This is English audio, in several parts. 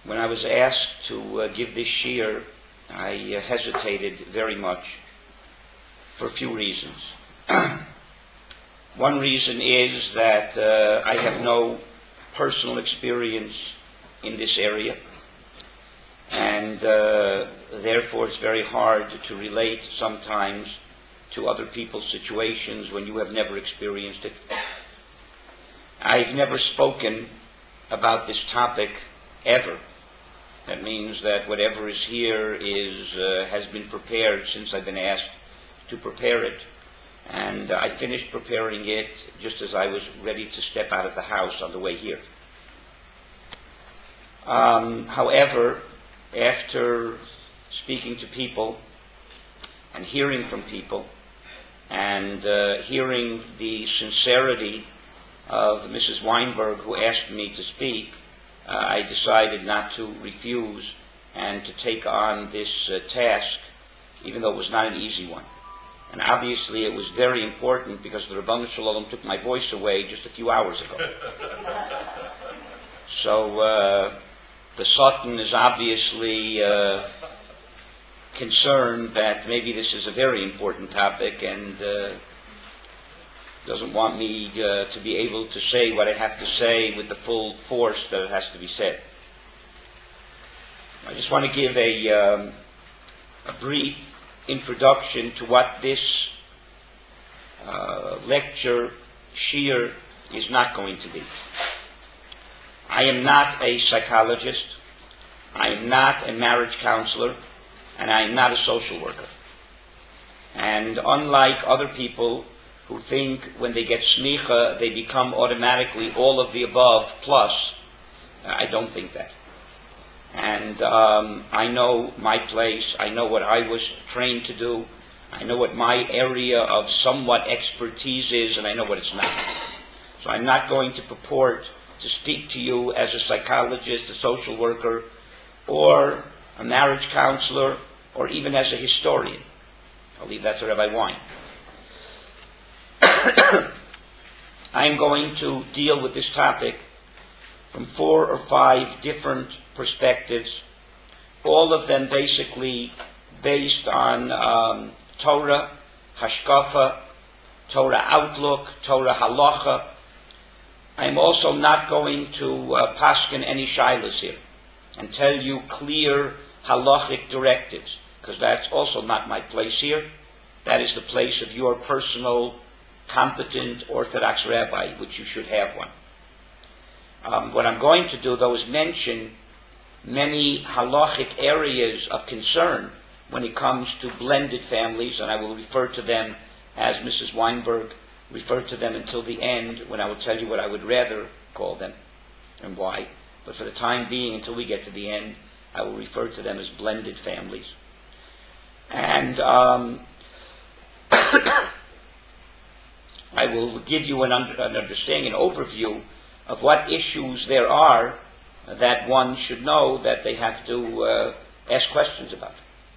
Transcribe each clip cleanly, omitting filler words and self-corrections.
When I was asked to give this shiur, I hesitated very much for a few reasons. One reason is that I have no personal experience in this area, and therefore it's very hard to relate sometimes to other people's situations when you have never experienced it. I've never spoken about this topic ever. That means that whatever is here has been prepared since I've been asked to prepare it. And I finished preparing it just as I was ready to step out of the house on the way here. However, after speaking to people and hearing from people and hearing the sincerity of Mrs. Weinberg, who asked me to speak, I decided not to refuse and to take on this task, even though it was not an easy one. And obviously it was very important because the Ribbono Shel Olam took my voice away just a few hours ago. So the Sultan is obviously concerned that maybe this is a very important topic and doesn't want me to be able to say what I have to say with the full force that it has to be said. I just want to give a brief introduction to what this lecture, shiur, is not going to be. I am not a psychologist, I am not a marriage counselor, and I am not a social worker. And unlike other people who think when they get smicha they become automatically all of the above plus, I don't think that. And I know my place, I know what I was trained to do, I know what my area of somewhat expertise is, and I know what it's not. So I'm not going to purport to speak to you as a psychologist, a social worker, or a marriage counselor, or even as a historian. I'll leave that to Rabbi Wein. I'm going to deal with this topic from 4 or 5 different perspectives, all of them basically based on Torah, Hashkafa, Torah outlook, Torah halacha. I'm also not going to paskin any shilas here and tell you clear halachic directives, because that's also not my place here. That is the place of your personal, competent Orthodox rabbi, which you should have one. What I'm going to do, though, is mention many halachic areas of concern when it comes to blended families, and I will refer to them as Mrs. Weinberg referred to them until the end, when I will tell you what I would rather call them and why. But for the time being, until we get to the end, I will refer to them as blended families. And I will give you an understanding, an overview of what issues there are that one should know that they have to ask questions about.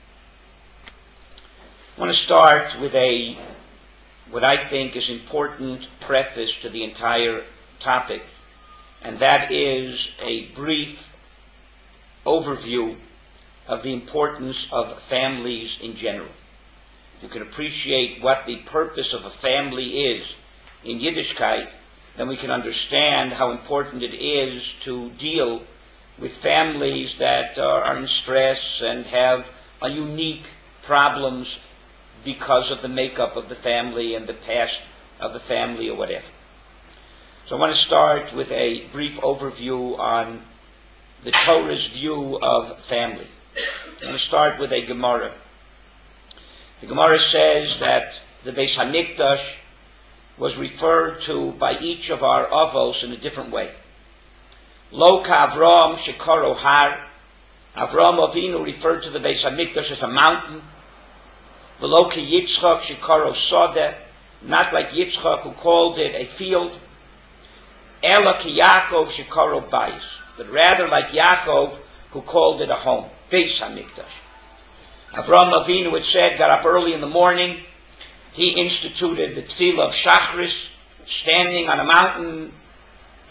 I want to start with what I think is important preface to the entire topic, and that is a brief overview of the importance of families in general. You can appreciate what the purpose of a family is in Yiddishkeit, then we can understand how important it is to deal with families that are in stress and have a unique problems because of the makeup of the family and the past of the family or whatever. So I want to start with a brief overview on the Torah's view of family. I'm going to start with a Gemara. The Gemara says that the Beis Hamikdash was referred to by each of our avos in a different way. Lo ka Avram shekaro har. Avram Avinu referred to the Beis Hamikdash as a mountain. V'lo ka Yitzchak shekaro sodeh, not like Yitzchak who called it a field. Ela ka Yaakov shekaro bayis, but rather like Yaakov who called it a home. Beis Hamikdash. Avram Avinu, it said, got up early in the morning. He instituted the tefillah of Shachris, standing on a mountain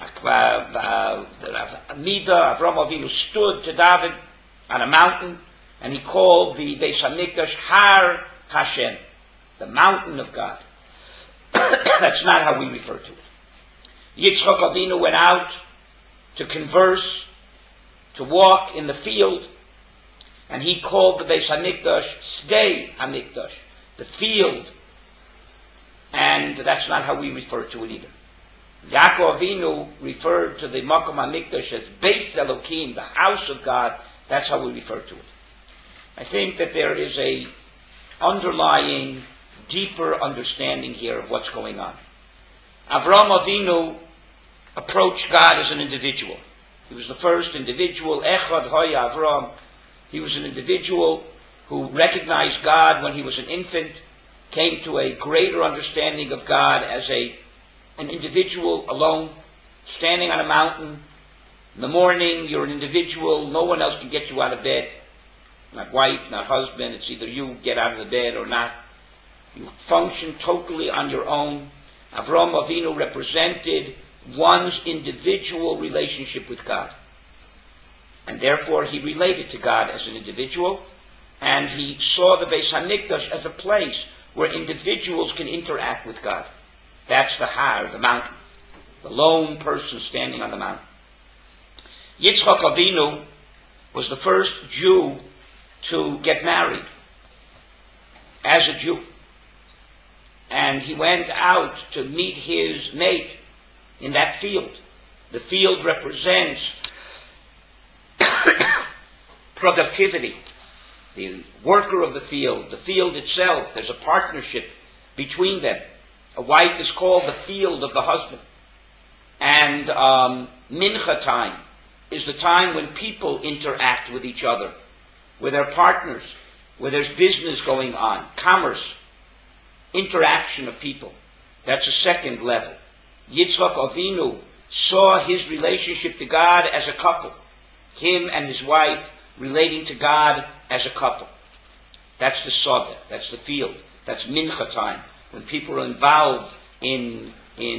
Amida, Avram Avinu stood to David on a mountain, and he called the Beis Hamikdash Har Hashem, the mountain of God. That's not how we refer to it. Yitzchak Avinu went out to converse, to walk in the field, and he called the Beis Hamikdash Sdei Hamikdash, the field, and that's not how we refer to it either. Yaakov Avinu referred to the Makom HaMikdash as Beis Elokim, the house of God. That's how we refer to it. I think that there is a underlying, deeper understanding here of what's going on. Avram Avinu approached God as an individual. He was the first individual, Echad Hoya Avram. He was an individual who recognized God when he was an infant, came to a greater understanding of God as an individual alone, standing on a mountain. In the morning, you're an individual. No one else can get you out of bed. Not wife, not husband. It's either you get out of the bed or not. You function totally on your own. Avram Avinu represented one's individual relationship with God. And therefore, he related to God as an individual, and he saw the Beis Hamikdash as a place where individuals can interact with God. That's the Har, the mountain, the lone person standing on the mountain. Yitzchak Avinu was the first Jew to get married as a Jew. And he went out to meet his mate in that field. The field represents productivity. The worker of the field itself, there's a partnership between them. A wife is called the field of the husband. And mincha time is the time when people interact with each other, with their partners, where there's business going on, commerce, interaction of people. That's a second level. Yitzchak Avinu saw his relationship to God as a couple. Him and his wife relating to God as a couple. That's the Soda, that's the field, that's mincha time, when people are involved in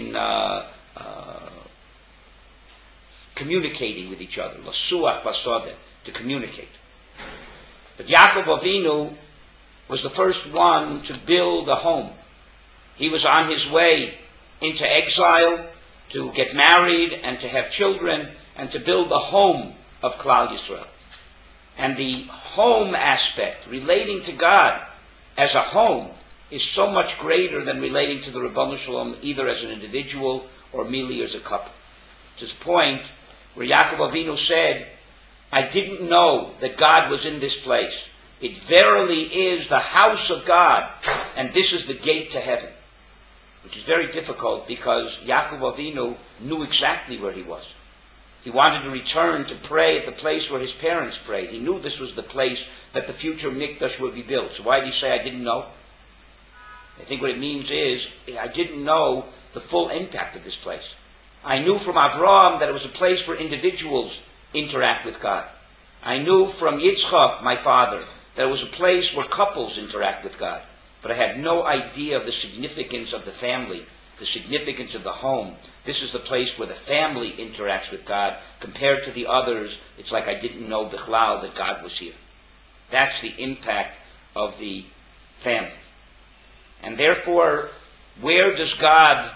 communicating with each other, lasuach basodeh, to communicate. But Yaakov Avinu was the first one to build a home. He was on his way into exile to get married and to have children and to build the home of Klal Yisrael. And the home aspect, relating to God as a home, is so much greater than relating to the Ribono Shel Olam either as an individual or merely as a couple. To the point where Yaakov Avinu said, I didn't know that God was in this place. It verily is the house of God, and this is the gate to heaven. Which is very difficult because Yaakov Avinu knew exactly where he was. He wanted to return to pray at the place where his parents prayed. He knew this was the place that the future Mikdash would be built. So why did he say, I didn't know? I think what it means is, I didn't know the full impact of this place. I knew from Avraham that it was a place where individuals interact with God. I knew from Yitzchak, my father, that it was a place where couples interact with God. But I had no idea of the significance of the family, the significance of the home. This is the place where the family interacts with God. Compared to the others, it's like I didn't know bichlal that God was here. That's the impact of the family. And therefore, where does God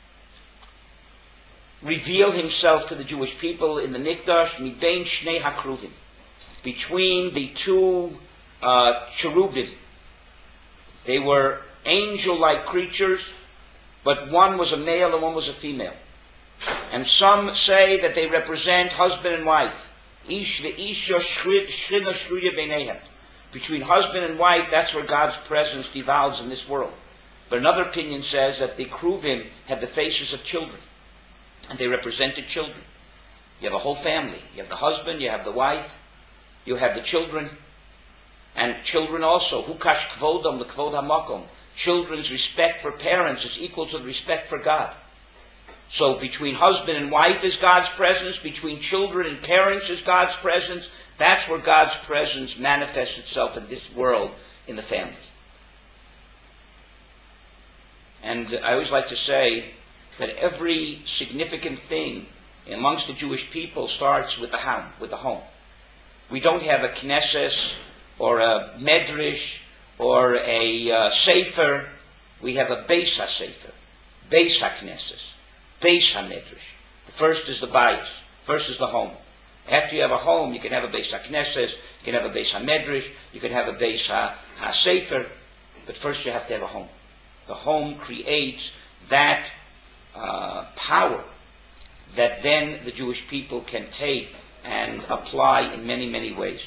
reveal himself to the Jewish people in the Mikdash? Mibein Shnei HaKruvim, between the two cherubim. They were angel-like creatures, but one was a male and one was a female. And some say that they represent husband and wife. Ish ve'isha shchina shruya b'neihem. Between husband and wife, that's where God's presence devolves in this world. But another opinion says that the Kruvim had the faces of children, and they represented children. You have a whole family. You have the husband, you have the wife, you have the children, and children also. Hukash kvodam lekvod hamakom. Children's respect for parents is equal to the respect for God. So between husband and wife is God's presence, between children and parents is God's presence. That's where God's presence manifests itself in this world, in the family. And I always like to say that every significant thing amongst the Jewish people starts with the home. We don't have a Knesset or a Medrash or a Sefer. We have a Beis HaSefer, Beis HaKnesses, Beis HaMedrash. The first is the Bayis, first is the home. After you have a home, you can have a Beis HaKnesses, you can have a Beis HaMedrash, you can have a Beis HaSefer, but first you have to have a home. The home creates that power that then the Jewish people can take and apply in many, many ways.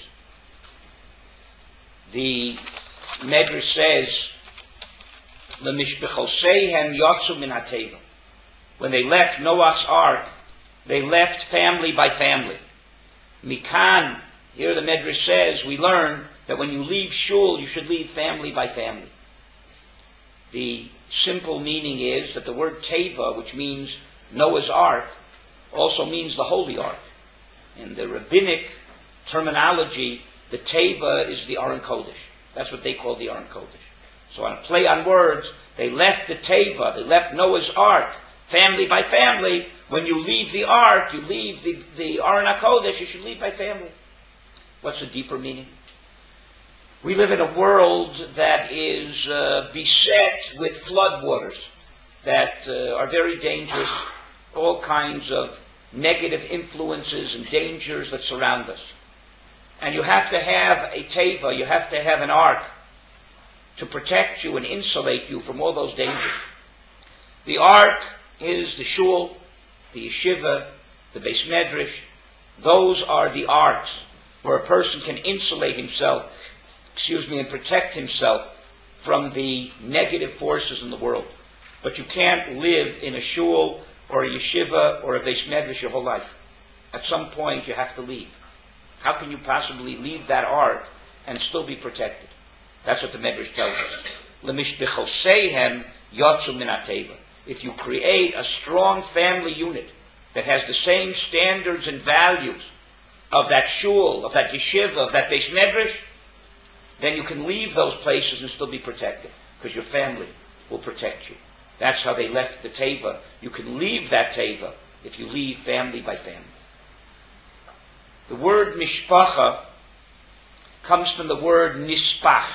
The Medrash says, "L'mishpechoseihem yotzu min hateva." When they left Noah's ark, they left family by family. Mikan, here the Medrash says, we learn that when you leave shul, you should leave family by family. The simple meaning is that the word teva, which means Noah's ark, also means the holy ark. In the rabbinic terminology, the teva is the Aron Kodesh. That's what they call the Aron Kodesh. So on a play on words, they left the teva, they left Noah's ark, family by family. When you leave the ark, you leave the Aron HaKodesh, you should leave by family. What's the deeper meaning? We live in a world that is beset with floodwaters that are very dangerous, all kinds of negative influences and dangers that surround us. And you have to have a teva, you have to have an ark to protect you and insulate you from all those dangers. The ark is the shul, the yeshiva, the Beis Medrash. Those are the arks where a person can insulate himself, and protect himself from the negative forces in the world. But you can't live in a shul or a yeshiva or a Beis Medrash your whole life. At some point you have to leave. How can you possibly leave that ark and still be protected? That's what the Medrash tells us. L'mishpechoseihem yotzu min hateva. If you create a strong family unit that has the same standards and values of that shul, of that yeshiva, of that Beis Medrash, then you can leave those places and still be protected, because your family will protect you. That's how they left the teva. You can leave that teva if you leave family by family. The word mishpacha comes from the word nispach,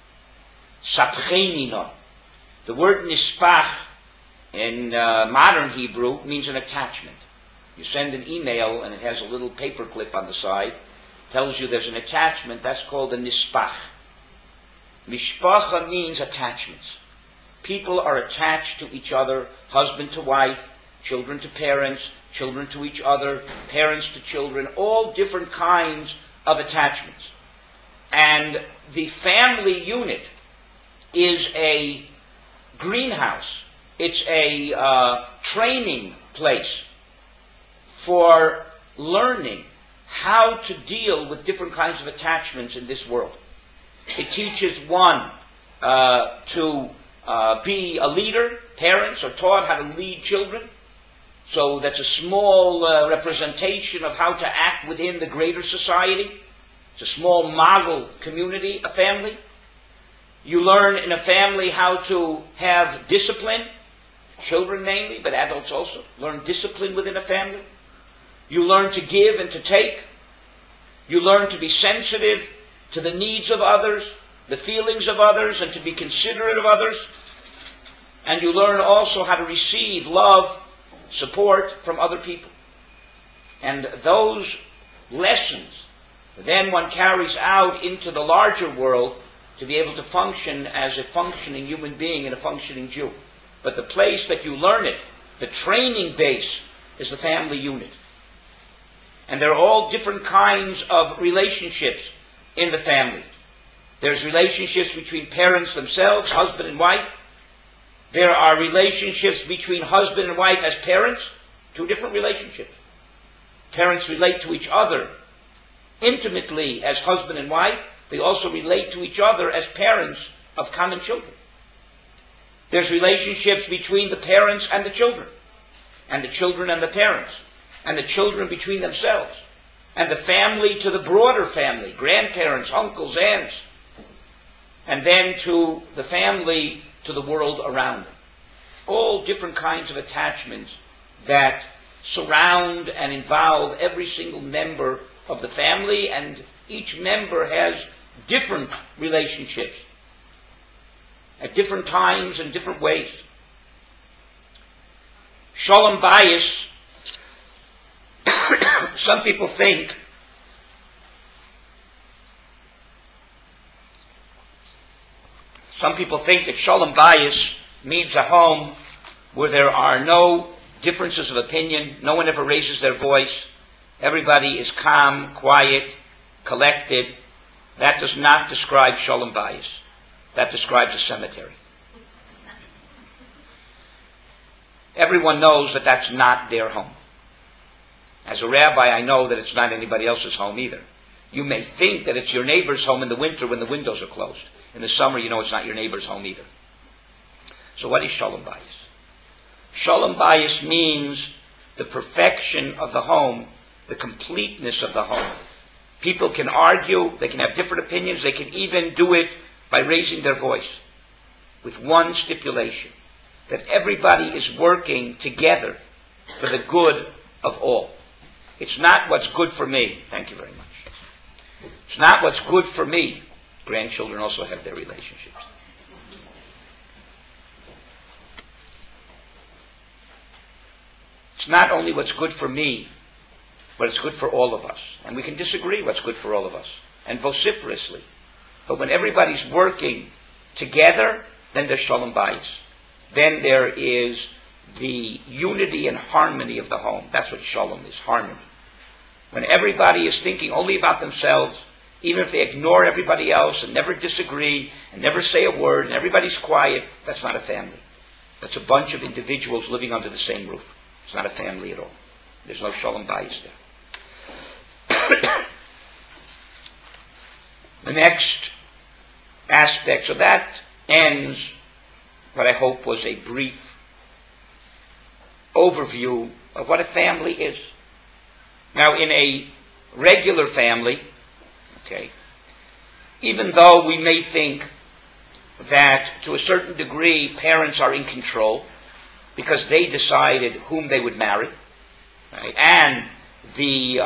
sapchenino. The word nispach in modern Hebrew means an attachment. You send an email and it has a little paper clip on the side, tells you there's an attachment, that's called a nispach. Mishpacha means attachments. People are attached to each other, husband to wife, children to parents, children to each other, parents to children, all different kinds of attachments. And the family unit is a greenhouse. It's a training place for learning how to deal with different kinds of attachments in this world. It teaches one to be a leader. Parents are taught how to lead children. So that's a small representation of how to act within the greater society. It's a small model community, a family. You learn in a family how to have discipline. Children mainly, but adults also learn discipline within a family. You learn to give and to take. You learn to be sensitive to the needs of others, the feelings of others, and to be considerate of others. And you learn also how to receive love, support from other people. And those lessons, then one carries out into the larger world to be able to function as a functioning human being and a functioning Jew. But the place that you learn it, the training base, is the family unit. And there are all different kinds of relationships in the family. There's relationships between parents themselves, husband and wife. There are relationships between husband and wife as parents, two different relationships. Parents relate to each other intimately as husband and wife. They also relate to each other as parents of common children. There's relationships between the parents and the children and the parents, and the children between themselves, and the family to the broader family, grandparents, uncles, aunts, and then to the family to the world around them. all different kinds of attachments that surround and involve every single member of the family, and each member has different relationships at different times and different ways. Shalom Bayis, some people think that Shalom Bayis means a home where there are no differences of opinion, no one ever raises their voice, everybody is calm, quiet, collected. That does not describe Shalom Bayis. That describes a cemetery. Everyone knows that that's not their home. As a rabbi, I know that it's not anybody else's home either. You may think that it's your neighbor's home in the winter when the windows are closed. In the summer, you know it's not your neighbor's home either. So what is Shalom Bayis? Shalom Bayis means the perfection of the home, the completeness of the home. People can argue, they can have different opinions, they can even do it by raising their voice, with one stipulation, that everybody is working together for the good of all. It's not what's good for me. Thank you very much. It's not what's good for me. Grandchildren also have their relationships. It's not only what's good for me, but it's good for all of us. And we can disagree what's good for all of us, and vociferously. But when everybody's working together, then there's Shalom Bayis. Then there is the unity and harmony of the home. That's what Shalom is, harmony. When everybody is thinking only about themselves, even if they ignore everybody else and never disagree and never say a word and everybody's quiet, that's not a family. That's a bunch of individuals living under the same roof. It's not a family at all. There's no Shalom Bayis there. The next aspect, so that ends what I hope was a brief overview of what a family is. Now, in a regular family, okay, even though we may think that to a certain degree parents are in control because they decided whom they would marry, right? And the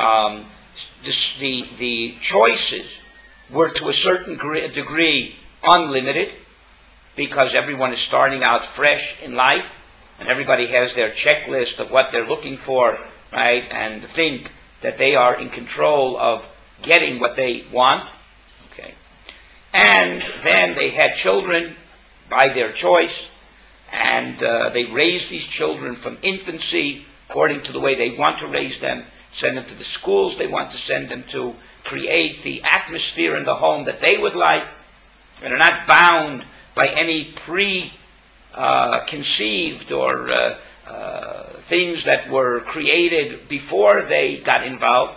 choices were to a certain degree unlimited, because everyone is starting out fresh in life and everybody has their checklist of what they're looking for, right? And think that they are in control of getting what they want, okay? And then they had children by their choice, and they raised these children from infancy according to the way they want to raise them, send them to the schools they want to send them to, create the atmosphere in the home that they would like, and are not bound by any preconceived or things that were created before they got involved.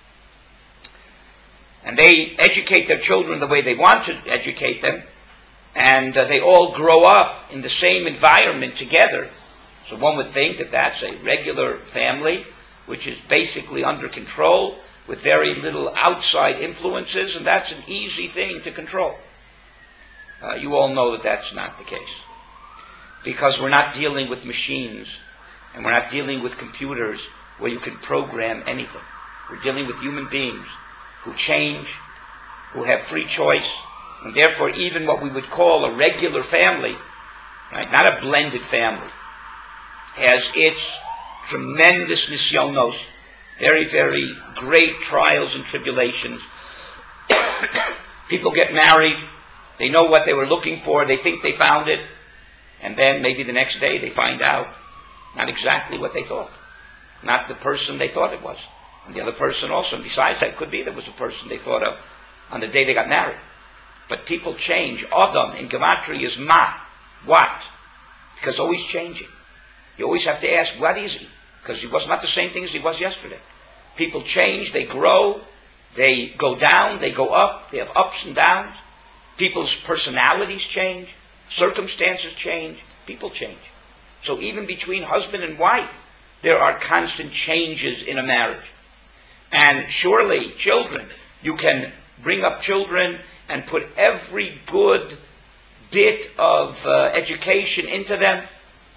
And they educate their children the way they want to educate them, and they all grow up in the same environment together. So one would think that that's a regular family, which is basically under control with very little outside influences, and that's an easy thing to control. You all know that that's not the case, because we're not dealing with machines, and we're not dealing with computers where you can program anything. We're dealing with human beings who change, who have free choice, and therefore even what we would call a regular family, right, not a blended family, has its tremendous nisyonos, very, very great trials and tribulations. People get married, they know what they were looking for, they think they found it, and then maybe the next day they find out not exactly what they thought, not the person they thought it was. And the other person also, and besides that, could be there was a person they thought of on the day they got married. But people change. Adam in Gematria is ma, what? Because always changing. You always have to ask, what is he? Because he was not the same thing as he was yesterday. People change, they grow, they go down, they go up, they have ups and downs. People's personalities change, circumstances change, people change. So even between husband and wife, there are constant changes in a marriage. And surely, children, you can bring up children and put every good bit of education into them,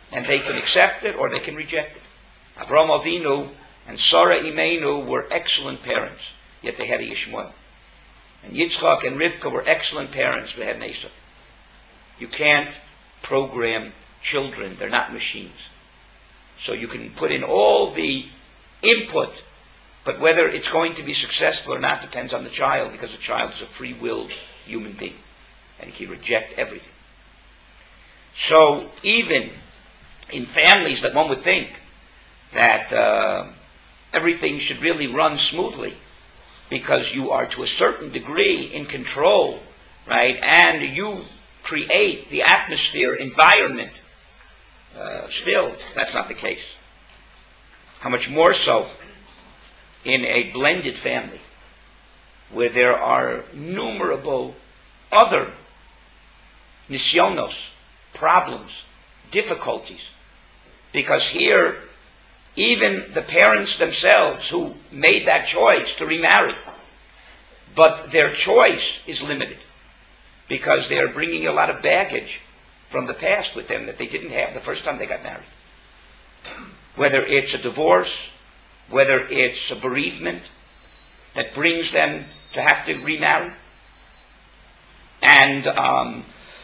and they can accept it or they can reject it. Avraham Avinu and Sarah Imeinu were excellent parents, yet they had a Yishmael. And Yitzchak and Rivka were excellent parents, but had an Esav. You can't program children. They're not machines. So you can put in all the input, but whether it's going to be successful or not depends on the child, because the child is a free-willed human being, and he can reject everything. So even in families that one would think that everything should really run smoothly, because you are to a certain degree in control, right, and you create the atmosphere, environment, still, that's not the case. How much more so in a blended family, where there are innumerable other nisyonos, problems, difficulties. Because here, even the parents themselves who made that choice to remarry, but their choice is limited, because they are bringing a lot of baggage from the past with them that they didn't have the first time they got married. Whether it's a divorce, whether it's a bereavement that brings them to have to remarry. And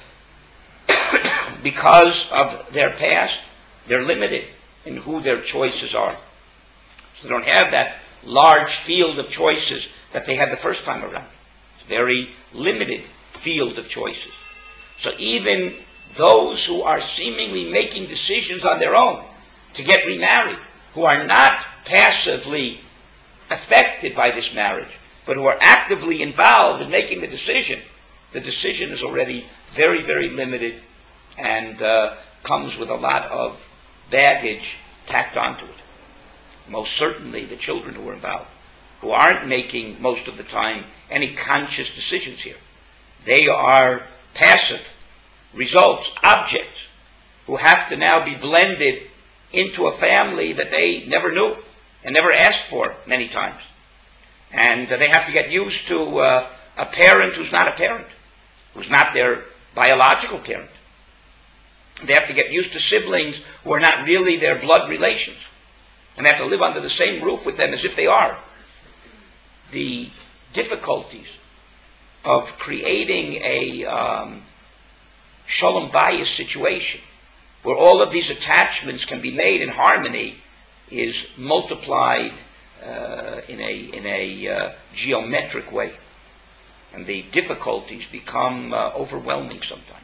because of their past, they're limited in who their choices are. So they don't have that large field of choices that they had the first time around. It's a very limited field of choices. So even those who are seemingly making decisions on their own to get remarried, who are not passively affected by this marriage, but who are actively involved in making the decision is already very, very limited, and comes with a lot of baggage tacked onto it. Most certainly the children who are involved, who aren't making most of the time any conscious decisions here. They are passive results, objects, who have to now be blended into a family that they never knew and never asked for many times. And they have to get used to a parent who's not a parent, who's not their biological parent. They have to get used to siblings who are not really their blood relations, and they have to live under the same roof with them as if they are. The difficulties of creating a shalom bayis situation where all of these attachments can be made in harmony is multiplied in a geometric way, and the difficulties become overwhelming sometimes.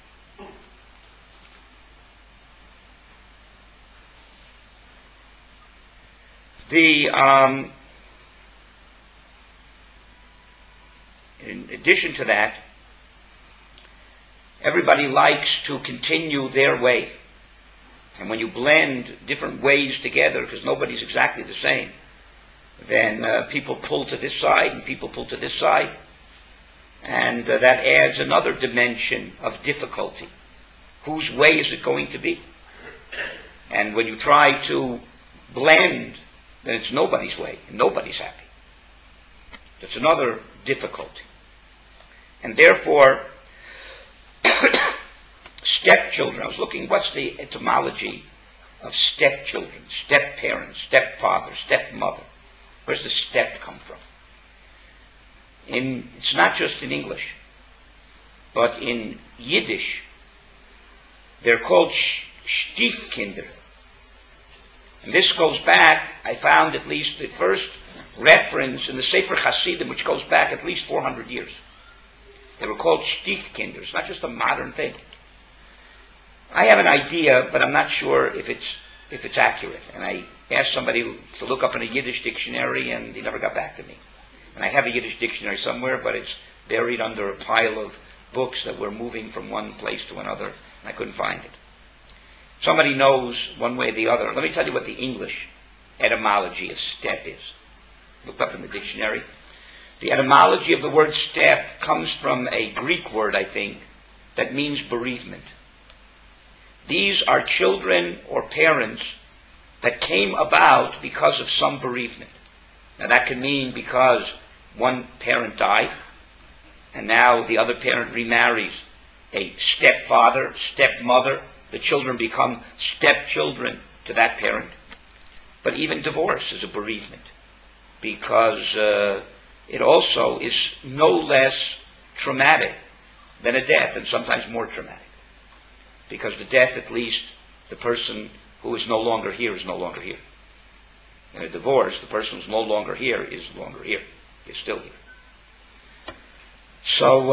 In addition to that, everybody likes to continue their way. And when you blend different ways together, because nobody's exactly the same, then people pull to this side and people pull to this side. And that adds another dimension of difficulty. Whose way is it going to be? And when you try to blend, then it's nobody's way, and nobody's happy. That's another difficulty. And therefore, stepchildren, I was looking, what's the etymology of stepchildren, step-parents, stepfather, stepmother? Where's the step come from? It's not just in English, but in Yiddish, they're called Stiefkinder. And this goes back, I found at least the first reference in the Sefer Hasidim, which goes back at least 400 years. They were called Stiefkinder. It's not just a modern thing. I have an idea, but I'm not sure if it's accurate. And I asked somebody to look up in a Yiddish dictionary, and he never got back to me. And I have a Yiddish dictionary somewhere, but it's buried under a pile of books that were moving from one place to another, and I couldn't find it. Somebody knows one way or the other. Let me tell you what the English etymology of step is. Looked up in the dictionary. The etymology of the word step comes from a Greek word, I think, that means bereavement. These are children or parents that came about because of some bereavement. Now that can mean because one parent died, and now the other parent remarries a stepfather, stepmother, The children become stepchildren to that parent. But even divorce is a bereavement, because it also is no less traumatic than a death, and sometimes more traumatic. Because the death, at least, the person who is no longer here is no longer here. In a divorce, the person who's no longer here is longer here. Is still here. So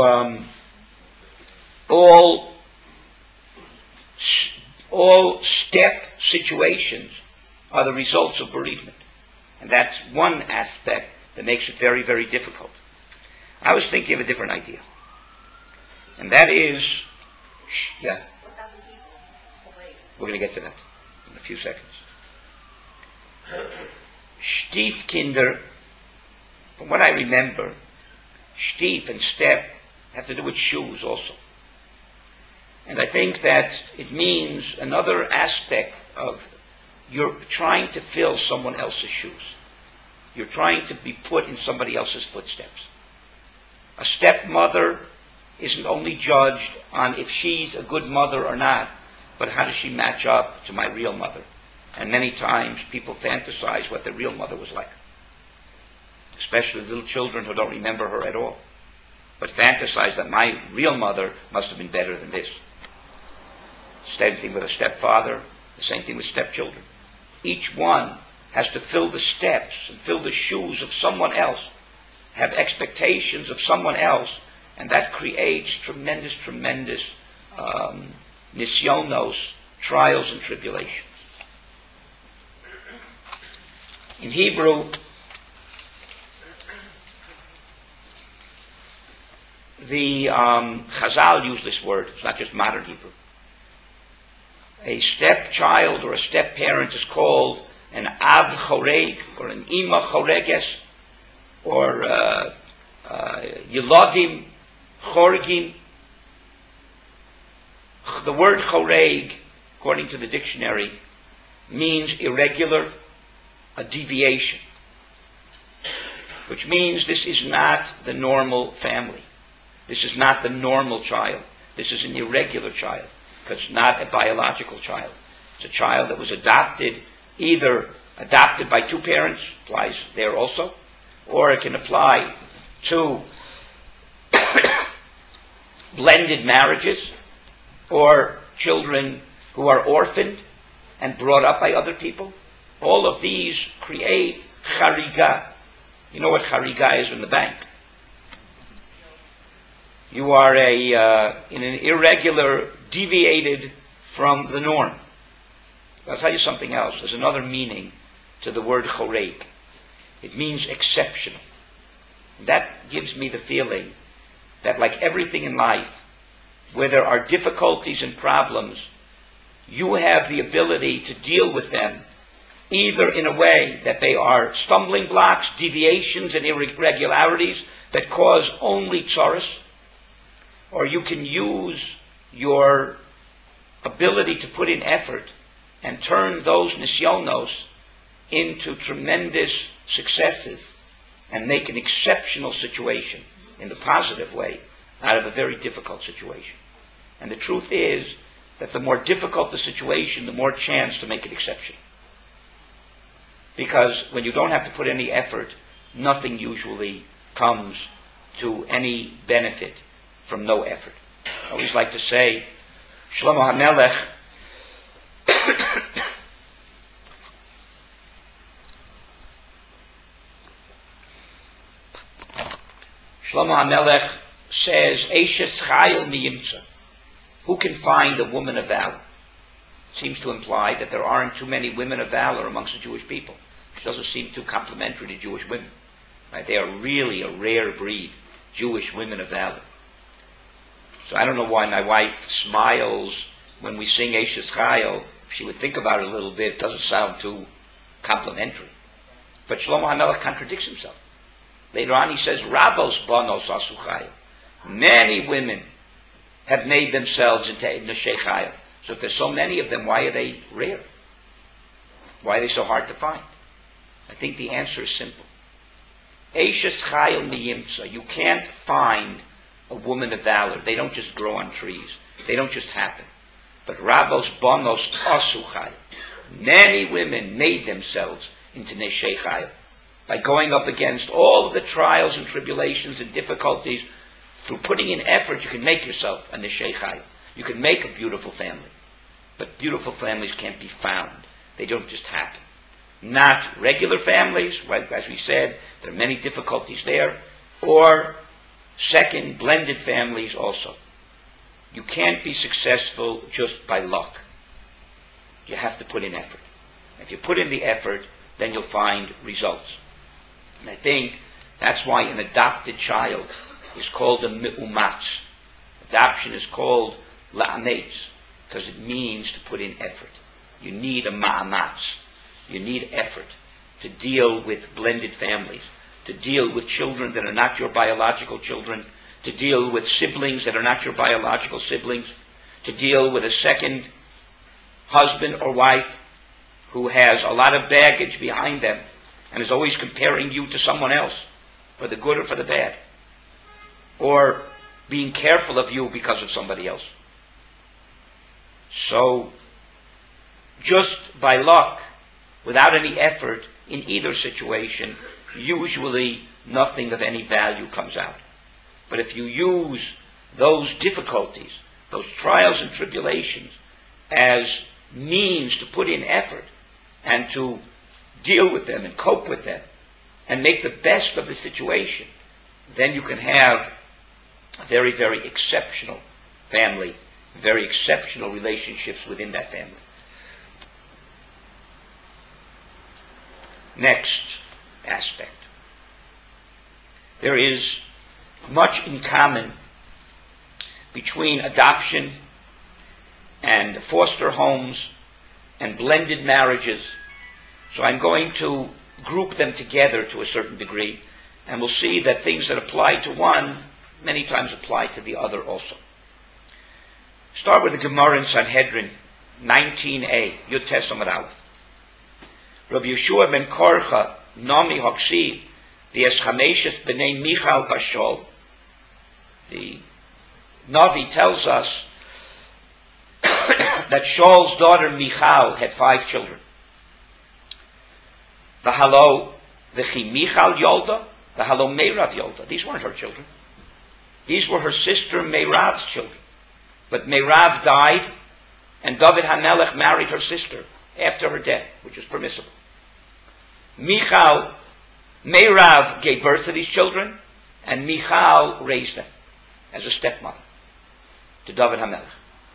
all step situations are the results of bereavement. And that's one aspect that makes it very, very difficult. I was thinking of a different idea. And that is, yeah, we're going to get to that in a few seconds. Stiefkinder, from what I remember, Stief and step have to do with shoes also. And I think that it means another aspect of you're trying to fill someone else's shoes. You're trying to be put in somebody else's footsteps. A stepmother isn't only judged on if she's a good mother or not, but how does she match up to my real mother? And many times people fantasize what the real mother was like. Especially little children who don't remember her at all. But fantasize that my real mother must have been better than this. Same thing with a stepfather, the same thing with stepchildren. Each one has to fill the steps and fill the shoes of someone else, have expectations of someone else, and that creates tremendous, tremendous nisyonos, trials and tribulations. In Hebrew, the Chazal use this word. It's not just modern Hebrew. A stepchild or a step-parent is called an Av Choreg or an Ima Choreges or Yelodim Chorgim. The word Choreg, according to the dictionary, means irregular, a deviation, which means this is not the normal family. This is not the normal child. This is an irregular child, because it's not a biological child. It's a child that was adopted, either adopted by two parents, applies there also, or it can apply to blended marriages, or children who are orphaned and brought up by other people. All of these create chariga. You know what chariga is in the bank. You are in an irregular, deviated from the norm. I'll tell you something else. There's another meaning to the word choreg. It means exceptional. That gives me the feeling that, like everything in life, where there are difficulties and problems, you have the ability to deal with them either in a way that they are stumbling blocks, deviations, and irregularities that cause only tsaros, or you can use your ability to put in effort and turn those nisyonos into tremendous successes and make an exceptional situation in the positive way out of a very difficult situation. And the truth is that the more difficult the situation, the more chance to make it exceptional. Because when you don't have to put any effort, nothing usually comes to any benefit from no effort. I always like to say, Shlomo HaMelech Shlomo HaMelech says, Eishes Chayil Miyimtza. Who can find a woman of valor? Seems to imply that there aren't too many women of valor amongst the Jewish people. It doesn't seem too complimentary to Jewish women. Right? They are really a rare breed, Jewish women of valor. So I don't know why my wife smiles when we sing Eishes Chayil. If she would think about it a little bit, it doesn't sound too complimentary. But Shlomo HaMelech contradicts himself. Later on he says, Rabos Banos Asu Chayil. Many women have made themselves into Neshei Chayil. So if there's so many of them, why are they rare? Why are they so hard to find? I think the answer is simple. Eishes Chayil Miyimtza. You can't find a woman of valor. They don't just grow on trees. They don't just happen. But Rabos Bonos Osu Chayil. Many women made themselves into Neshei Chayil by going up against all of the trials and tribulations and difficulties. Through putting in effort, you can make yourself a Neshei Chayil. You can make a beautiful family. But beautiful families can't be found. They don't just happen. Not regular families, as we said, there are many difficulties there, or second, blended families also. You can't be successful just by luck. You have to put in effort. If you put in the effort, then you'll find results. And I think that's why an adopted child is called a me'umatz. Adoption is called la'ametz, because it means to put in effort. You need a ma'amatz. You need effort to deal with blended families, to deal with children that are not your biological children, to deal with siblings that are not your biological siblings, to deal with a second husband or wife who has a lot of baggage behind them and is always comparing you to someone else, for the good or for the bad, or being careful of you because of somebody else. So, just by luck, without any effort, in either situation, usually nothing of any value comes out. But if you use those difficulties, those trials and tribulations, as means to put in effort and to deal with them and cope with them and make the best of the situation, then you can have a very, very exceptional family, very exceptional relationships within that family. Next aspect. There is much in common between adoption and foster homes and blended marriages. So I'm going to group them together to a certain degree, and we'll see that things that apply to one many times apply to the other also. Start with the Gemara in Sanhedrin 19a, Yud Tes Amud Aleph. Rabbi Yeshua ben Korcha, Nomi Hoksi, the Eschameshes b'nei Michal Bashol. The Navi tells us that Shaul's daughter Michal had 5 children. The Halo, the Chi Michal Yolda, the Halo Meirav Yolda. These weren't her children. These were her sister Meirav's children. But Meirav died, and David HaMelech married her sister after her death, which is permissible. Meirav gave birth to these children, and Michal raised them as a stepmother to David HaMelech.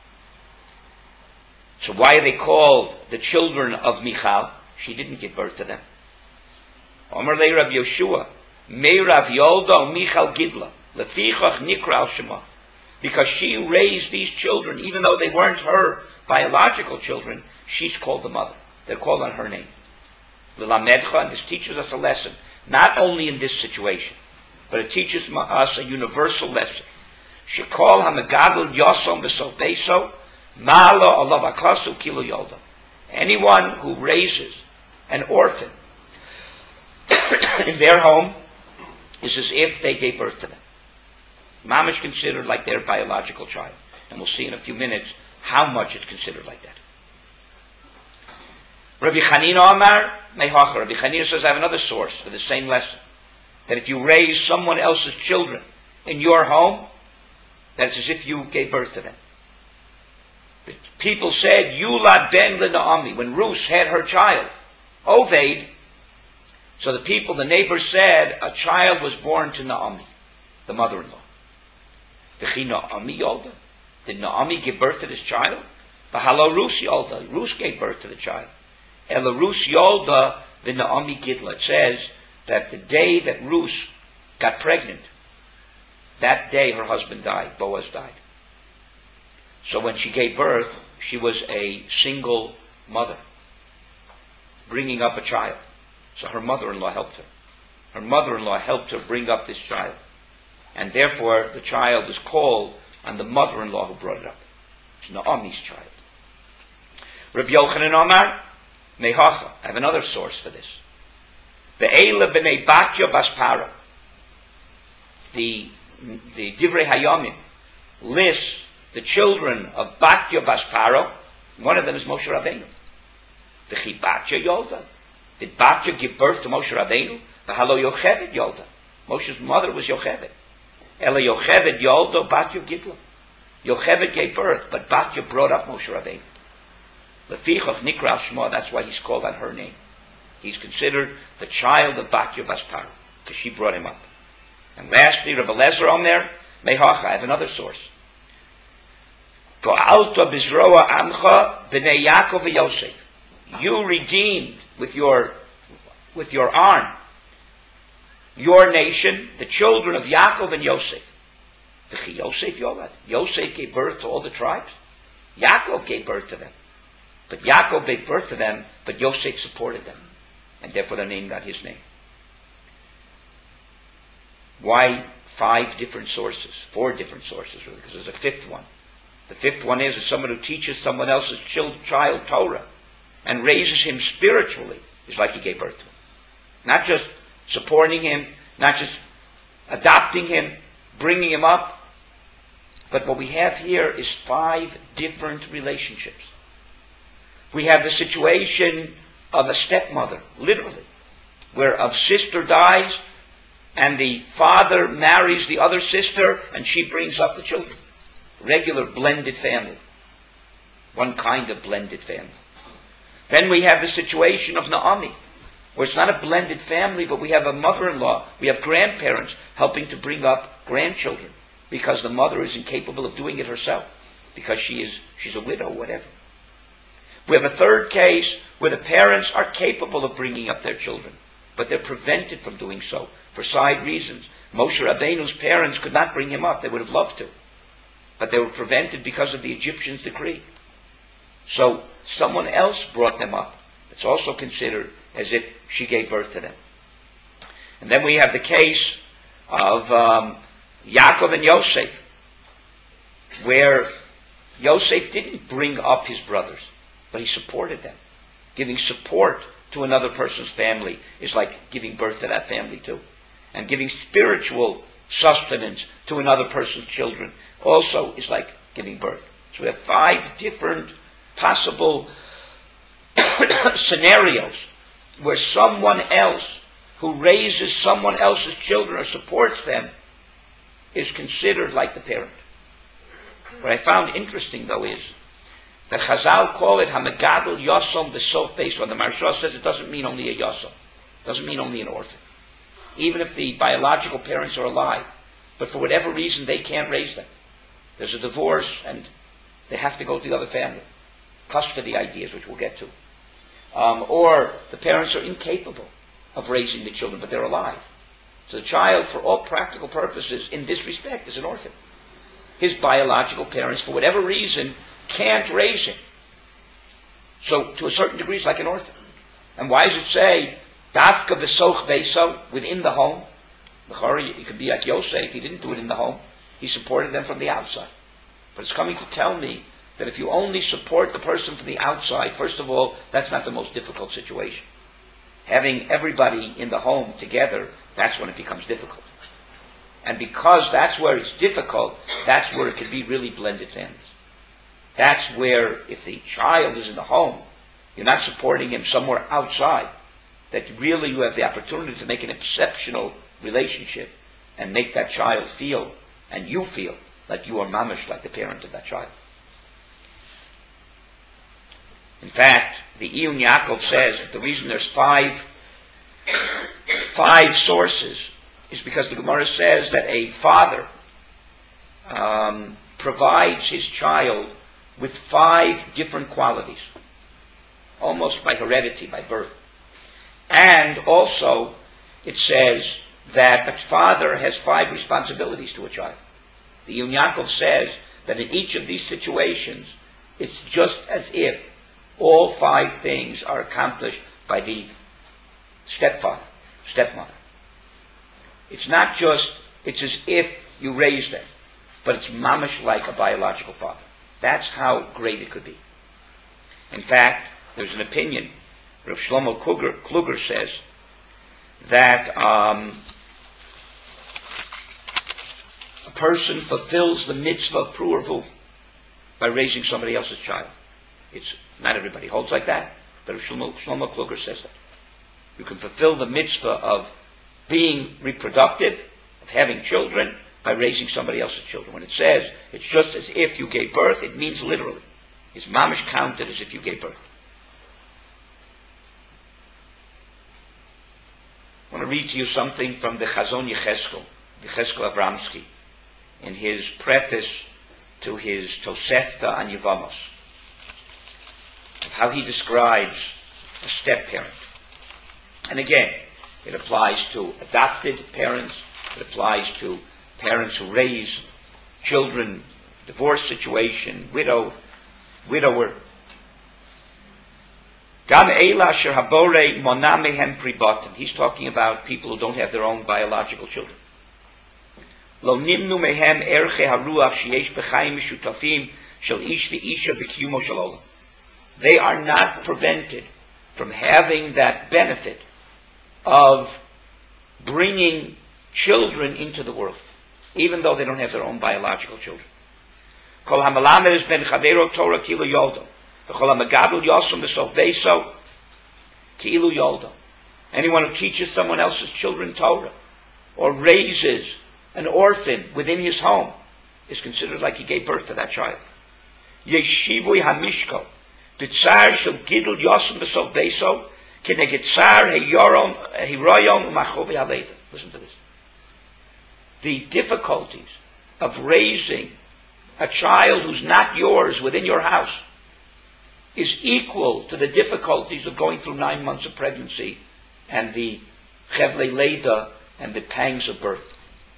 So why are they called the children of Michal? She didn't give birth to them. Omer le Rabbi Yeshua, Meirav Yolda Michal Gidla, Lefichach Nikra al Shema. Because she raised these children, even though they weren't her biological children, she's called the mother. They're called on her name. L'lamedcha, and this teaches us a lesson, not only in this situation, but it teaches us a universal lesson. Shekol ha'megadol yosom v'sobeso, ma'alo alav akasu kilo yolda. Anyone who raises an orphan in their home is as if they gave birth to them. Mom is considered like their biological child. And we'll see in a few minutes how much it's considered like that. Rabbi Chanina Amar, Mehacha. Rabbi Chanina says, I have another source for the same lesson. That if you raise someone else's children in your home, that's as if you gave birth to them. The people said, Yulad ben Naomi, when Ruth had her child, Oved. So the people, the neighbors said, a child was born to Naomi, the mother-in-law. Did Naomi give birth to this child? Bahalo Rus Yolda. Rus gave birth to the child. Ela Rus Yolda the Naomi Gidla. It says that the day that Rus got pregnant, that day her husband died. Boaz died. So when she gave birth, she was a single mother, bringing up a child. So her mother-in-law helped her. Her mother-in-law helped her bring up this child. And therefore, the child is called on the mother-in-law who brought it up. It's Naomi's child. Rabbi Yochanan Omar, Mehacha. I have another source for this. The Eila b'nei Batya Baspara. The Divrei Hayamim lists the children of Batya bas Paro, one of them is Moshe Rabbeinu. The Batya Yolda. Did Batya give birth to Moshe Rabbeinu? The Halo Yocheved Yolda. Moshe's mother was Yocheved. Ela Yocheved Yolda Batya Gidla. Yocheved gave birth, but Batya brought up Moshe Rabbeinu. Lefichach Nikra Shema, that's why he's called on her name. He's considered the child of Batya bas Paro, because she brought him up. And lastly, Rebbe Lezer Omer, Mehacha, I have another source. Go'alta bizroa amcha b'nei Yaakov v'Yosef. You redeemed with your arm your nation, the children of Yaakov and Yosef. V'chi Yosef Yolad. Yosef gave birth to all the tribes. Yaakov gave birth to them. But Yaakov gave birth to them, but Yosef supported them. And therefore their name got his name. Why 5 different sources? 4 different sources, really, because there's a 5th one. The 5th one is someone who teaches someone else's child Torah and raises him spiritually is like he gave birth to him. Not just supporting him, not just adopting him, bringing him up, but what we have here is 5 different relationships. We have the situation of a stepmother, literally, where a sister dies and the father marries the other sister and she brings up the children. Regular blended family. One kind of blended family. Then we have the situation of Naomi, where it's not a blended family, but we have a mother-in-law, we have grandparents helping to bring up grandchildren because the mother is incapable of doing it herself, because she's a widow, whatever. We have a 3rd case where the parents are capable of bringing up their children, but they're prevented from doing so for side reasons. Moshe Rabbeinu's parents could not bring him up. They would have loved to, but they were prevented because of the Egyptians' decree. So someone else brought them up. It's also considered as if she gave birth to them. And then we have the case of Yaakov and Yosef, where Yosef didn't bring up his brothers, but he supported them. Giving support to another person's family is like giving birth to that family too. And giving spiritual sustenance to another person's children also is like giving birth. So we have 5 different possible scenarios where someone else who raises someone else's children or supports them is considered like the parent. What I found interesting, though, is that Chazal call it Hamagadol Yosom B'Sof Beis. When the Maharsha says it doesn't mean only a Yosom. It doesn't mean only an orphan. Even if the biological parents are alive, but for whatever reason they can't raise them. There's a divorce and they have to go to the other family. Custody ideas, which we'll get to. Or the parents are incapable of raising the children, but they're alive. So the child, for all practical purposes, in this respect, is an orphan. His biological parents, for whatever reason, can't raise him. So, to a certain degree, it's like an orphan. And why does it say, Dafka v'soch beiso, within the home? It could be like Yosef, he didn't do it in the home. He supported them from the outside. But it's coming to tell me that if you only support the person from the outside, first of all, that's not the most difficult situation. Having everybody in the home together, that's when it becomes difficult. And because that's where it's difficult, that's where it can be really blended families. That's where, if the child is in the home, you're not supporting him somewhere outside, that really you have the opportunity to make an exceptional relationship and make that child feel, and you feel, like you are mamish, like the parent of that child. In fact, the Iyun Yaakov says that the reason there's five sources is because the Gemara says that a father provides his child with 5 different qualities, almost by heredity, by birth. And also, it says that a father has 5 responsibilities to a child. The Iyun Yaakov says that in each of these situations, it's just as if all 5 things are accomplished by the stepmother. It's not just, it's as if you raised them, but it's mamish like a biological father. That's how great it could be. In fact, there's an opinion, Rav Shlomo Kluger says, that a person fulfills the mitzvah of Pru Urvu by raising somebody else's child. It's not everybody holds like that, but Shlomo Kluger says that. You can fulfill the mitzvah of being reproductive, of having children, by raising somebody else's children. When it says it's just as if you gave birth, it means literally. It's mamish counted as if you gave birth. I want to read to you something from the Chazon Yecheskel Avramsky, in his preface to his Tosefta on Yevamos, of how he describes a step-parent. And again, it applies to adopted parents, it applies to parents who raise children, divorce situation, widower. Gam eila asher habore mona mehem pribatim. He's talking about people who don't have their own biological children. Lo nimnu mehem erche haruach sheyesh b'chaim mishutafim shel ish v'isha b'kiyumo shel olam. They are not prevented from having that benefit of bringing children into the world, even though they don't have their own biological children. Kol hamalamed es ben chavero Torah kilu yoldo. V'chol hamagadol yosem b'sof beiso kilu yoldo. Anyone who teaches someone else's children Torah, or raises an orphan within his home, is considered like he gave birth to that child. Yeshivui hamishko b'tzar shel gidol yosem b'sof beiso keneged tzar hiroyon u'machovi haleda. Listen to this. The difficulties of raising a child who's not yours within your house is equal to the difficulties of going through 9 months of pregnancy and the chevle leida and the pangs of birth.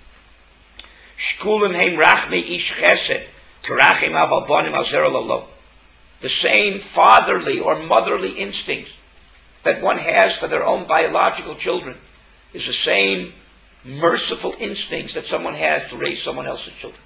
Shkulim heim rachme ish chesed karachim aval bonim al zera lolo. The same fatherly or motherly instincts that one has for their own biological children is the same merciful instincts that someone has to raise someone else's children.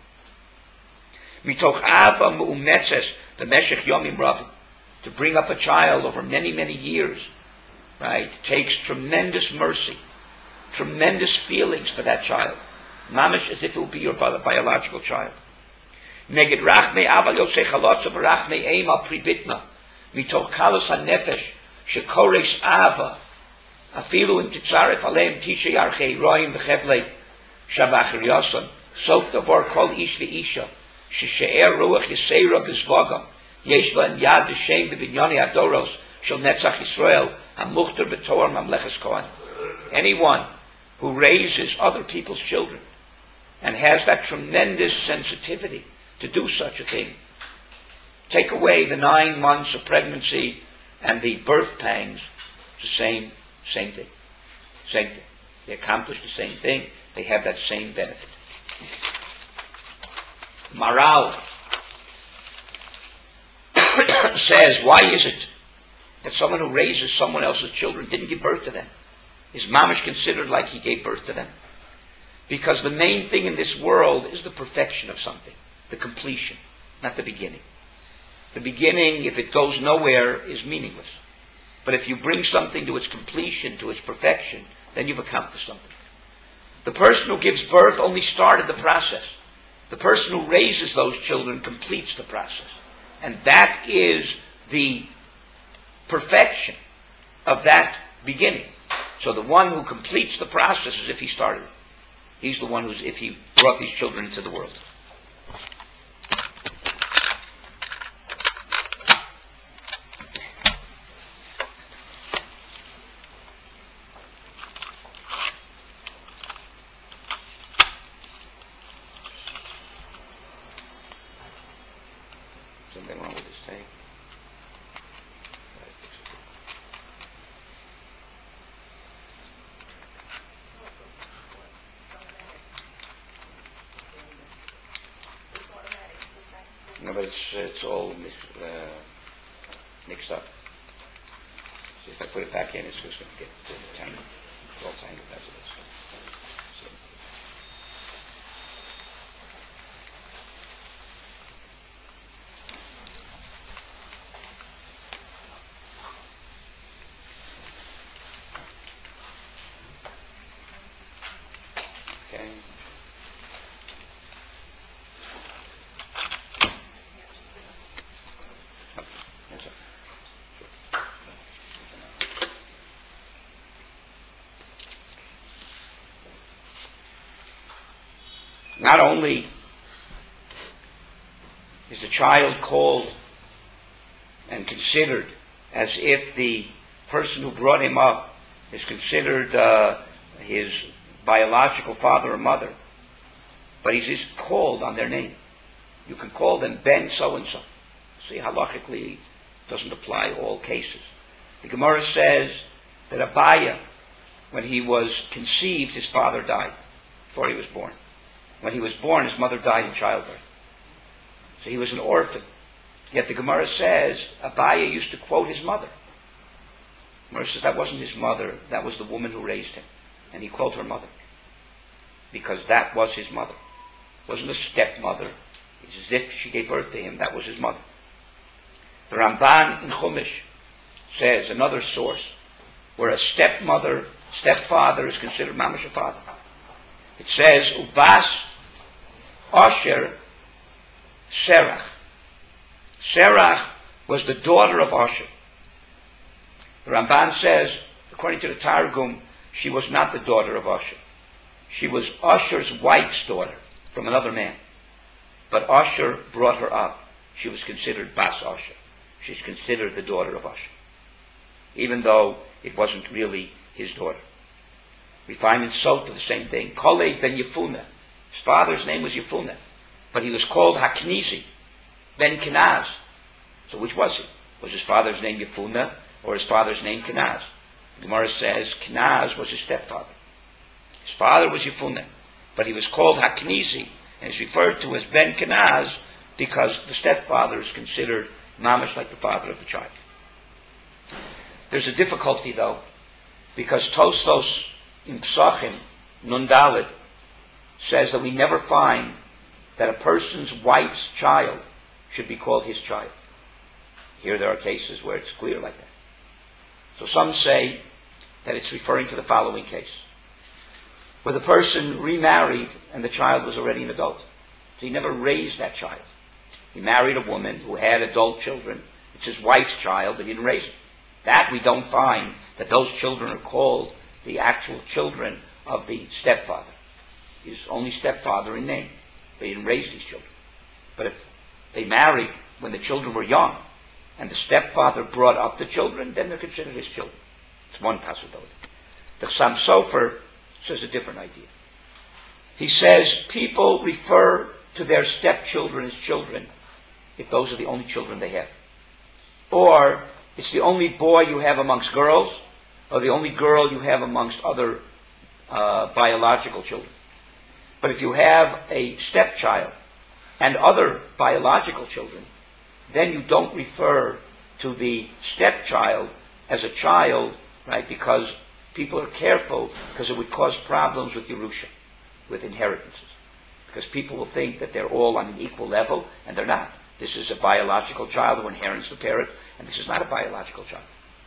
Mitoch ava mu'umetzes b'meshech yomim ravim. To bring up a child over many, many years, right, takes tremendous mercy, tremendous feelings for that child. Mamish, as if it would be your biological child. Neged rachmei aval yosei chalotzav rachmei eim al pribitna. Mitoch kalos hanefesh shekoresh ava. Afilu in titzaref aleim tisha yarchei roim v'chevlei shavachir yoson. Sof davor kol ish v'isha. Sheshe'er ruach yiseira b'zvogam. Yeshva and Yad Hashem b'binyani adoros shel netzach Yisrael hamuchter b'tor mamleches Kohen. Anyone who raises other people's children and has that tremendous sensitivity to do such a thing, take away the 9 months of pregnancy and the birth pangs, it's the same thing. Same thing. They accomplish the same thing. They have that same benefit. Maral says, why is it that someone who raises someone else's children didn't give birth to them? Is mamish considered like he gave birth to them? Because the main thing in this world is the perfection of something, the completion, not the beginning. The beginning, if it goes nowhere, is meaningless. But if you bring something to its completion, to its perfection, then you've accomplished something. The person who gives birth only started the process. The person who raises those children completes the process. And that is the perfection of that beginning. So the one who completes the process is if he started it. He's the one who's if he brought these children into the world. Something wrong with this tape? No, but it's all mixed up. So if I put it back in, it's just going to get tangled. It's all tangled as it is. So. Okay. Not only is the child called and considered as if the person who brought him up is considered his biological father or mother, but he's just called on their name. You can call them Ben so-and-so. See, halachically, it doesn't apply all cases. The Gemara says that Abaye, when he was conceived, his father died before he was born. When he was born, his mother died in childbirth. So he was an orphan. Yet the Gemara says Abaye used to quote his mother. The Gemara says that wasn't his mother, that was the woman who raised him. And he quoted her mother, because that was his mother. It wasn't a stepmother. It's as if she gave birth to him. That was his mother. The Ramban in Chumash says, another source, where a stepfather is considered mamash a father. It says, Ubas Asher Serach. Serach was the daughter of Asher. The Ramban says, according to the Targum, she was not the daughter of Asher. She was Asher's wife's daughter from another man. But Asher brought her up. She was considered Bas Asher. She's considered the daughter of Asher, even though it wasn't really his daughter. We find in Sota the same thing. Kolei ben Yefunah. His father's name was Yefunah, but he was called Haknizi ben Kenaz. So which was he? Was his father's name Yefunah or his father's name Kenaz? The Gemara says Kenaz was his stepfather. His father was Yefunah, but he was called Haknizi, and is referred to as Ben Kenaz because the stepfather is considered mamish like the father of the child. There's a difficulty though, because Tosfos in Psachim, Nun Daled, says that we never find that a person's wife's child should be called his child. Here there are cases where it's clear like that. So some say that it's referring to the following case, where the person remarried and the child was already an adult. So he never raised that child. He married a woman who had adult children. It's his wife's child, but he didn't raise it. That we don't find that those children are called the actual children of the stepfather. He's only stepfather in name, but he didn't raise these children. But if they married when the children were young, and the stepfather brought up the children, then they're considered his children. It's one possibility. The Chassam Sofer says a different idea. He says people refer to their stepchildren as children if those are the only children they have. Or it's the only boy you have amongst girls, or the only girl you have amongst other biological children. But if you have a stepchild and other biological children, then you don't refer to the stepchild as a child, right? Because people are careful, because it would cause problems with Yerusha, with inheritances. Because people will think that they're all on an equal level, and they're not. This is a biological child who inherits the parent, and this is not a biological child.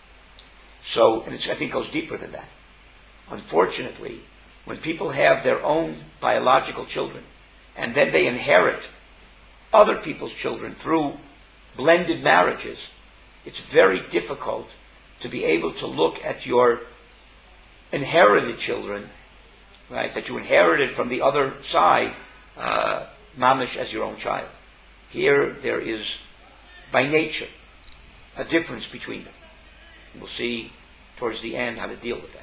So, and I think it goes deeper than that. Unfortunately, when people have their own biological children, and then they inherit other people's children through blended marriages, it's very difficult to be able to look at your inherited children, right, that you inherited from the other side, mamish, as your own child. Here there is, by nature, a difference between them. We'll see towards the end how to deal with that.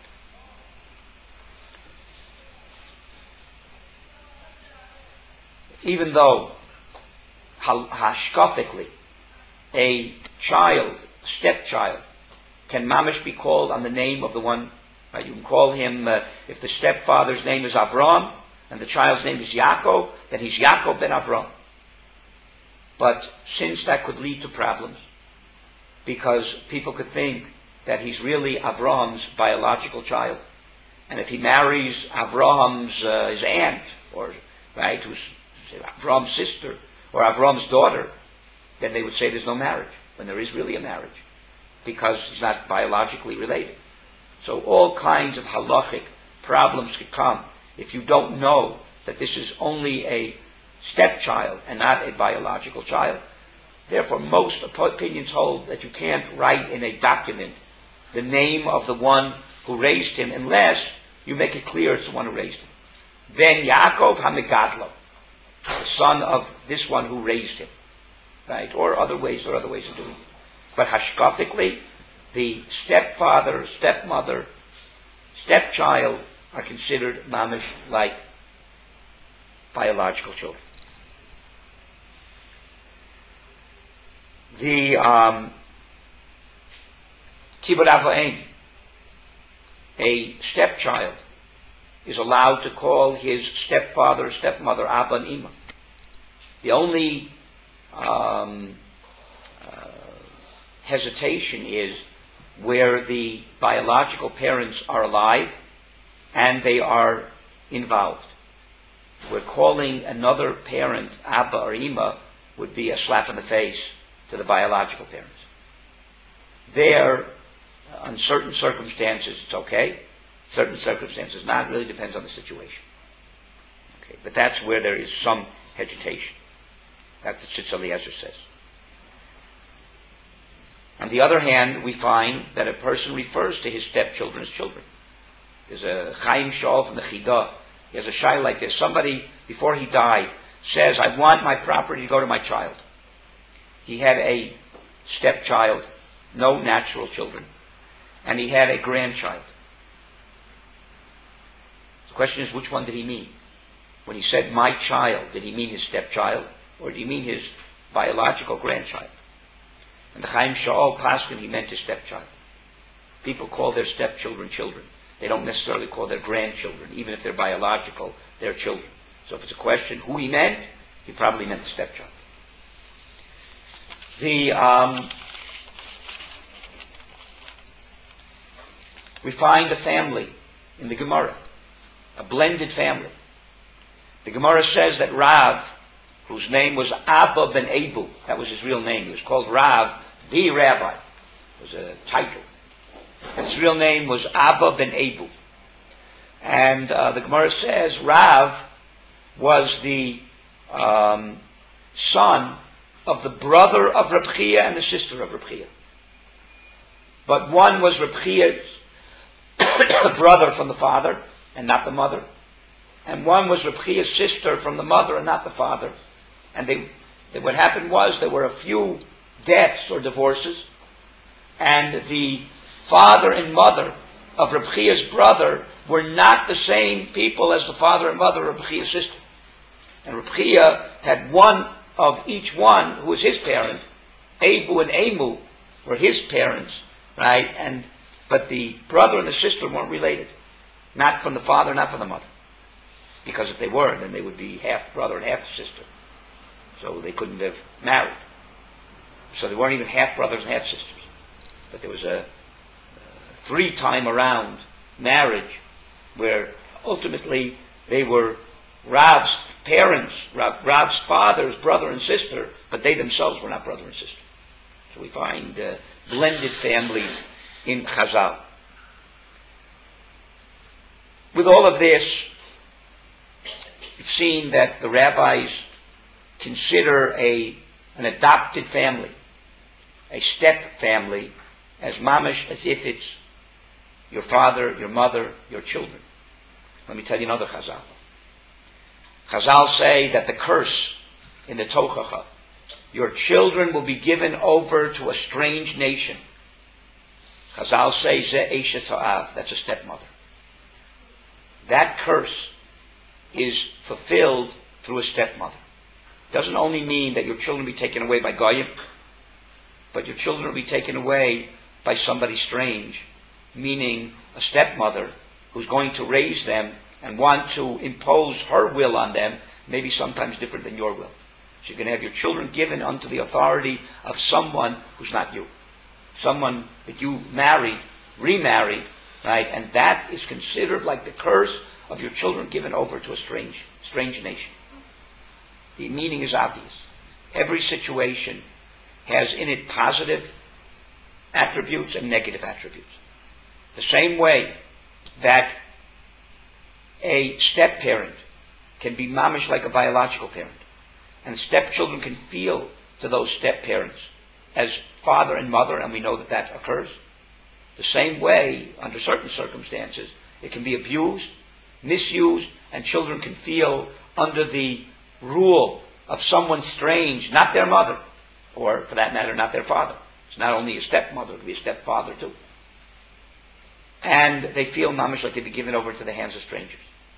Even though, hashkafically, a child, stepchild, can mamish be called on the name of the one, right? You can call him, if the stepfather's name is Avram, and the child's name is Yaakov, then he's Yaakov ben Avram. But since that could lead to problems, because people could think that he's really Avram's biological child, and if he marries Avram's his aunt, or right, who's Avram's sister or Avram's daughter, then they would say there's no marriage, when there is really a marriage, because he's not biologically related. So all kinds of halachic problems could come if you don't know that this is only a stepchild and not a biological child. Therefore, most opinions hold that you can't write in a document the name of the one who raised him unless you make it clear it's the one who raised him. Ben Yaakov HaMegadlo. the son of this one who raised him, right? Or other ways of doing it. But hashkafically, the stepfather, stepmother, stepchild are considered mamish like biological children. The Kibbud Av V'Em, a stepchild, is allowed to call his stepfather, stepmother, Abba and Ima. The only hesitation is where the biological parents are alive and they are involved. Where calling another parent Abba or Ima would be a slap in the face to the biological parents. There, on certain circumstances, it's okay. Certain circumstances not. It really depends on the situation. Okay, but that's where there is some hesitation. That's what Tzitz Eliezer says. On the other hand, we find that a person refers to his stepchildren as children. There's a Chaim Shaul from the Chidah. He has a shai like this. Somebody, before he died, says, I want my property to go to my child. He had a stepchild, no natural children, and he had a grandchild. The question is, which one did he mean? When he said my child, did he mean his stepchild, or did he mean his biological grandchild? And the Chaim Shaul Paskin, he meant his stepchild. People call their stepchildren children. They don't necessarily call their grandchildren, even if they're biological, they're children. So if it's a question who he meant, he probably meant the stepchild. We find a family in the Gemara, a blended family. The Gemara says that Rav, whose name was Abba ben Ebu, that was his real name. He was called Rav, the rabbi. It was a title. And his real name was Abba ben Ebu. And the Gemara says Rav was the son of the brother of Reb Chia and the sister of Reb Chia. But one was Reb Chia's brother from the father and not the mother. And one was Reb Chia's sister from the mother and not the father. And what happened was there were a few deaths or divorces, and the father and mother of Reb Chia's brother were not the same people as the father and mother of Reb Chia's sister. And Reb Chia had one of each one who was his parent. Ebu and Emu were his parents, right? But the brother and the sister weren't related. Not from the father, not from the mother. Because if they were, then they would be half brother and half sister. So they couldn't have married. So they weren't even half brothers and half sisters. But there was a 3-time around marriage where ultimately they were Rav's parents, Rav's father's brother and sister, but they themselves were not brother and sister. So we find blended families in Chazal. With all of this, it's seen that the rabbis consider an adopted family, a step family, as mamish, as if it's your father, your mother, your children. Let me tell you another Chazal. Chazal say that the curse in the Tochacha, your children will be given over to a strange nation. Chazal say, Ze Eshes Ha'av, that's a stepmother. That curse is fulfilled through a stepmother. It doesn't only mean that your children will be taken away by Goyim, but your children will be taken away by somebody strange, meaning a stepmother who's going to raise them and want to impose her will on them, maybe sometimes different than your will. So you're going to have your children given unto the authority of someone who's not you. Someone that you married, remarried, right? And that is considered like the curse of your children given over to a strange nation. The meaning is obvious. Every situation has in it positive attributes and negative attributes. The same way that a step-parent can be mamish like a biological parent, and stepchildren can feel to those step-parents as father and mother, and we know that that occurs. The same way, under certain circumstances, it can be abused, misused, and children can feel under the rule of someone strange, not their mother, or for that matter, not their father. It's not only a stepmother, it could be a stepfather too. And they feel mamish like they've been given over to the hands of strangers.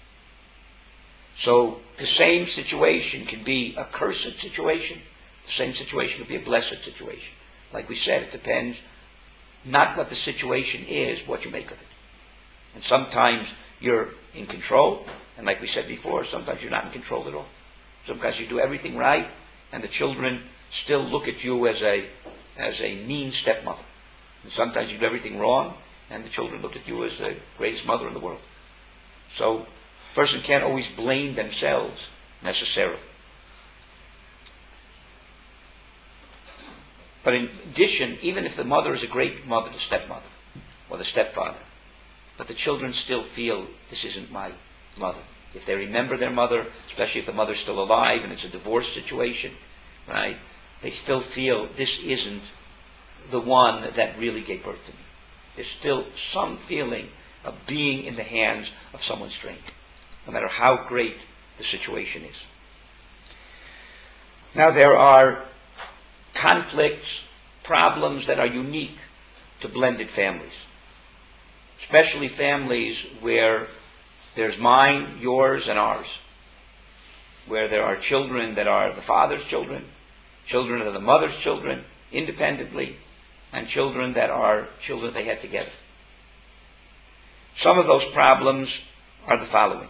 So the same situation can be a cursed situation. The same situation could be a blessed situation. Like we said, it depends not what the situation is, what you make of it. And sometimes you're in control, and like we said before, sometimes you're not in control at all. Sometimes you do everything right, and the children still look at you as a mean stepmother. And sometimes you do everything wrong, and the children look at you as the greatest mother in the world. So a person can't always blame themselves necessarily. But in addition, even if the mother is a great mother, the stepmother, or the stepfather, but the children still feel, this isn't my mother. If they remember their mother, especially if the mother's still alive and it's a divorce situation, right, they still feel, this isn't the one that really gave birth to me. There's still some feeling of being in the hands of someone strange, no matter how great the situation is. Now there are conflicts, problems that are unique to blended families, especially families where there's mine, yours, and ours, where there are children that are the father's children, children that are the mother's children independently, and children that are children they had together. Some of those problems are the following.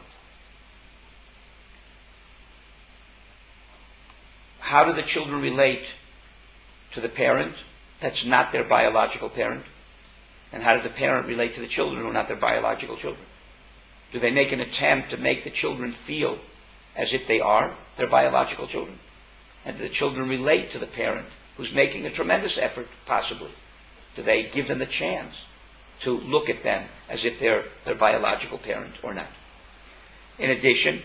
How do the children relate to the parent that's not their biological parent? And how does the parent relate to the children who are not their biological children? Do they make an attempt to make the children feel as if they are their biological children? And do the children relate to the parent who's making a tremendous effort, possibly? Do they give them the chance to look at them as if they're their biological parent or not? In addition,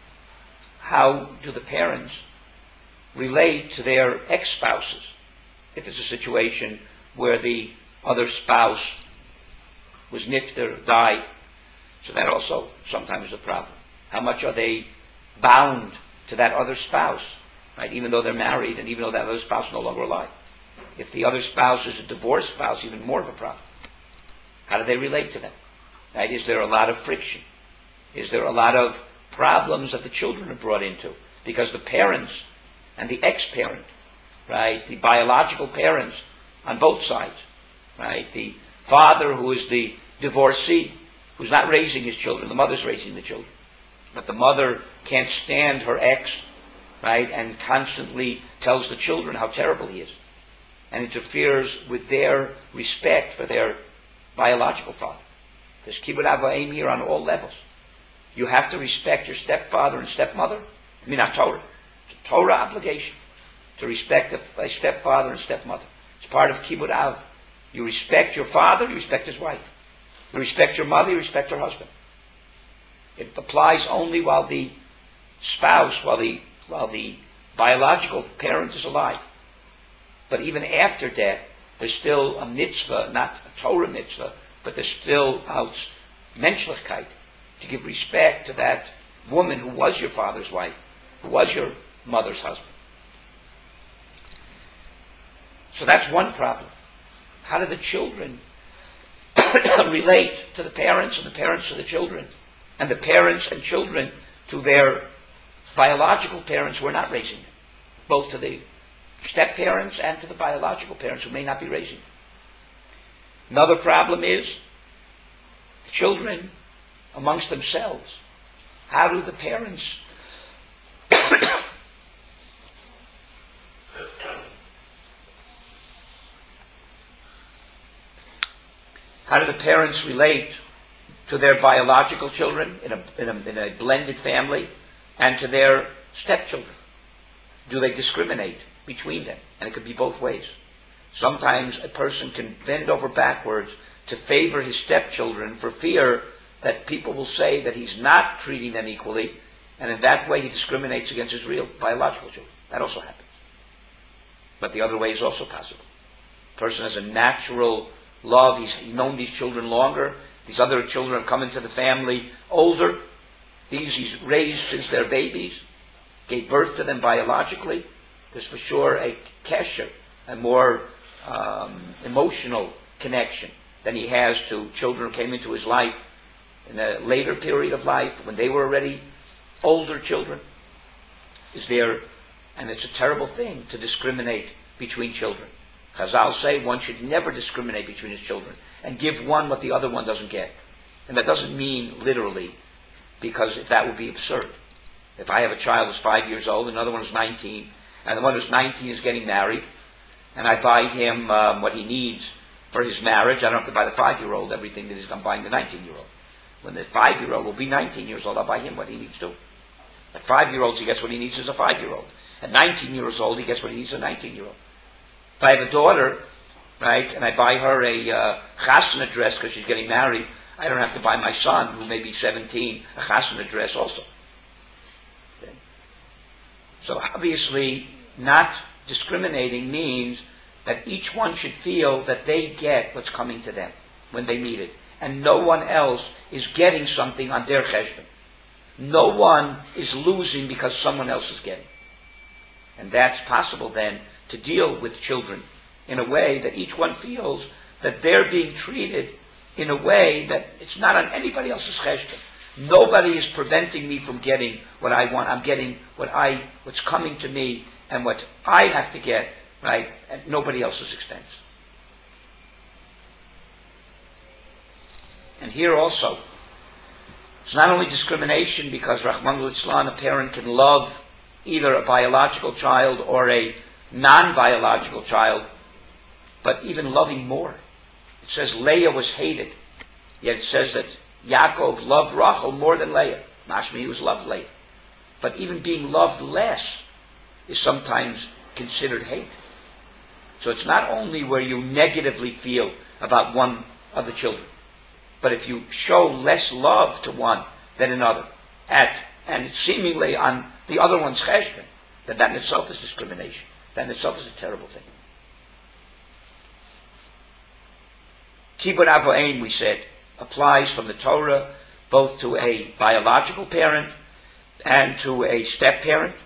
how do the parents relate to their ex-spouses? If it's a situation where the other spouse was nifter, died, so that also sometimes is a problem. How much are they bound to that other spouse, right? Even though they're married and even though that other spouse is no longer alive. If the other spouse is a divorced spouse, even more of a problem. How do they relate to them? Right? Is there a lot of friction? Is there a lot of problems that the children are brought into? Because the parents and the ex-parent, right, the biological parents on both sides, right, the father who is the divorcee, who's not raising his children, the mother's raising the children. But the mother can't stand her ex, right, and constantly tells the children how terrible he is, and interferes with their respect for their biological father. There's kibbud av v'em here on all levels. You have to respect your stepfather and stepmother. I mean, not Torah. It's a Torah obligation to respect a stepfather and stepmother. It's part of kibbud av. You respect your father, you respect his wife. You respect your mother, you respect her husband. It applies only while the spouse, while the biological parent is alive. But even after death, there's still a mitzvah, not a Torah mitzvah, but there's still menschlichkeit, to give respect to that woman who was your father's wife, who was your mother's husband. So that's one problem. How do the children relate to the parents and the parents to the children, and the parents and children to their biological parents who are not raising them, both to the step-parents and to the biological parents who may not be raising them? Another problem is the children amongst themselves. How do the parents relate to their biological children in a blended family and to their stepchildren? Do they discriminate between them? And it could be both ways. Sometimes a person can bend over backwards to favor his stepchildren for fear that people will say that he's not treating them equally, and in that way he discriminates against his real biological children. That also happens. But the other way is also possible. A person has a natural love. He's known these children longer. These other children have come into the family older. These he's raised since they're babies. gave birth to them biologically, there's for sure a kesher, a more emotional connection than he has to children who came into his life in a later period of life when they were already older children. Is there, and it's a terrible thing to discriminate between children. Chazal say one should never discriminate between his children and give one what the other one doesn't get. And that doesn't mean literally, because if that would be absurd. If I have a child who's 5 years old, another one is 19, and the one who's 19 is getting married, and I buy him what he needs for his marriage, I don't have to buy the 5-year-old everything that I'm buying the 19-year-old. When the 5-year-old will be 19 years old, I'll buy him what he needs too. At 5-year-olds, he gets what he needs as a 5-year-old. At 19 years old, he gets what he needs as a 19-year-old. If I have a daughter, right, and I buy her a chasana dress because she's getting married, I don't have to buy my son, who may be 17, a chasana dress also. Okay. So obviously, not discriminating means that each one should feel that they get what's coming to them when they need it, and no one else is getting something on their cheshbon. No one is losing because someone else is getting. And that's possible then to deal with children in a way that each one feels that they're being treated in a way that it's not on anybody else's cheshbon. Nobody is preventing me from getting what I want. I'm getting what's coming to me and what I have to get, right, at nobody else's expense. And here also, it's not only discrimination because Rahman al-Islam, a parent can love either a biological child or a non-biological child, but even loving more. It says Leah was hated, yet it says that Yaakov loved Rachel more than Leah. Mashmi, he was loved Leah. But even being loved less is sometimes considered hate. So it's not only where you negatively feel about one of the children, but if you show less love to one than another, and seemingly on the other one's cheshbon, then that in itself is discrimination. That in itself is a terrible thing. Kibbud Av V'Ein, we said, applies from the Torah both to a biological parent and to a step-parent.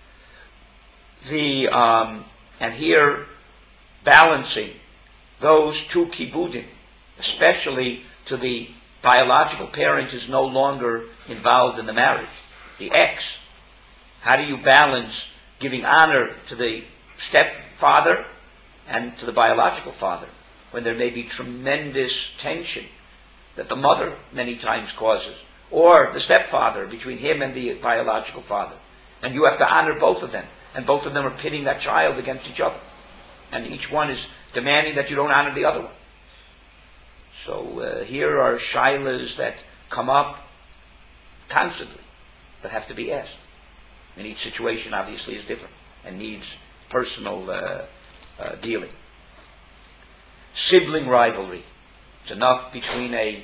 And here, balancing those two kibbudim, especially to the biological parent is no longer involved in the marriage, the ex. How do you balance giving honor to the stepfather and to the biological father when there may be tremendous tension that the mother many times causes, or the stepfather between him and the biological father, and you have to honor both of them, and both of them are pitting that child against each other, and each one is demanding that you don't honor the other one. So here are shilas that come up constantly, but have to be asked. And each situation obviously is different and needs personal dealing. Sibling rivalry. It's enough between a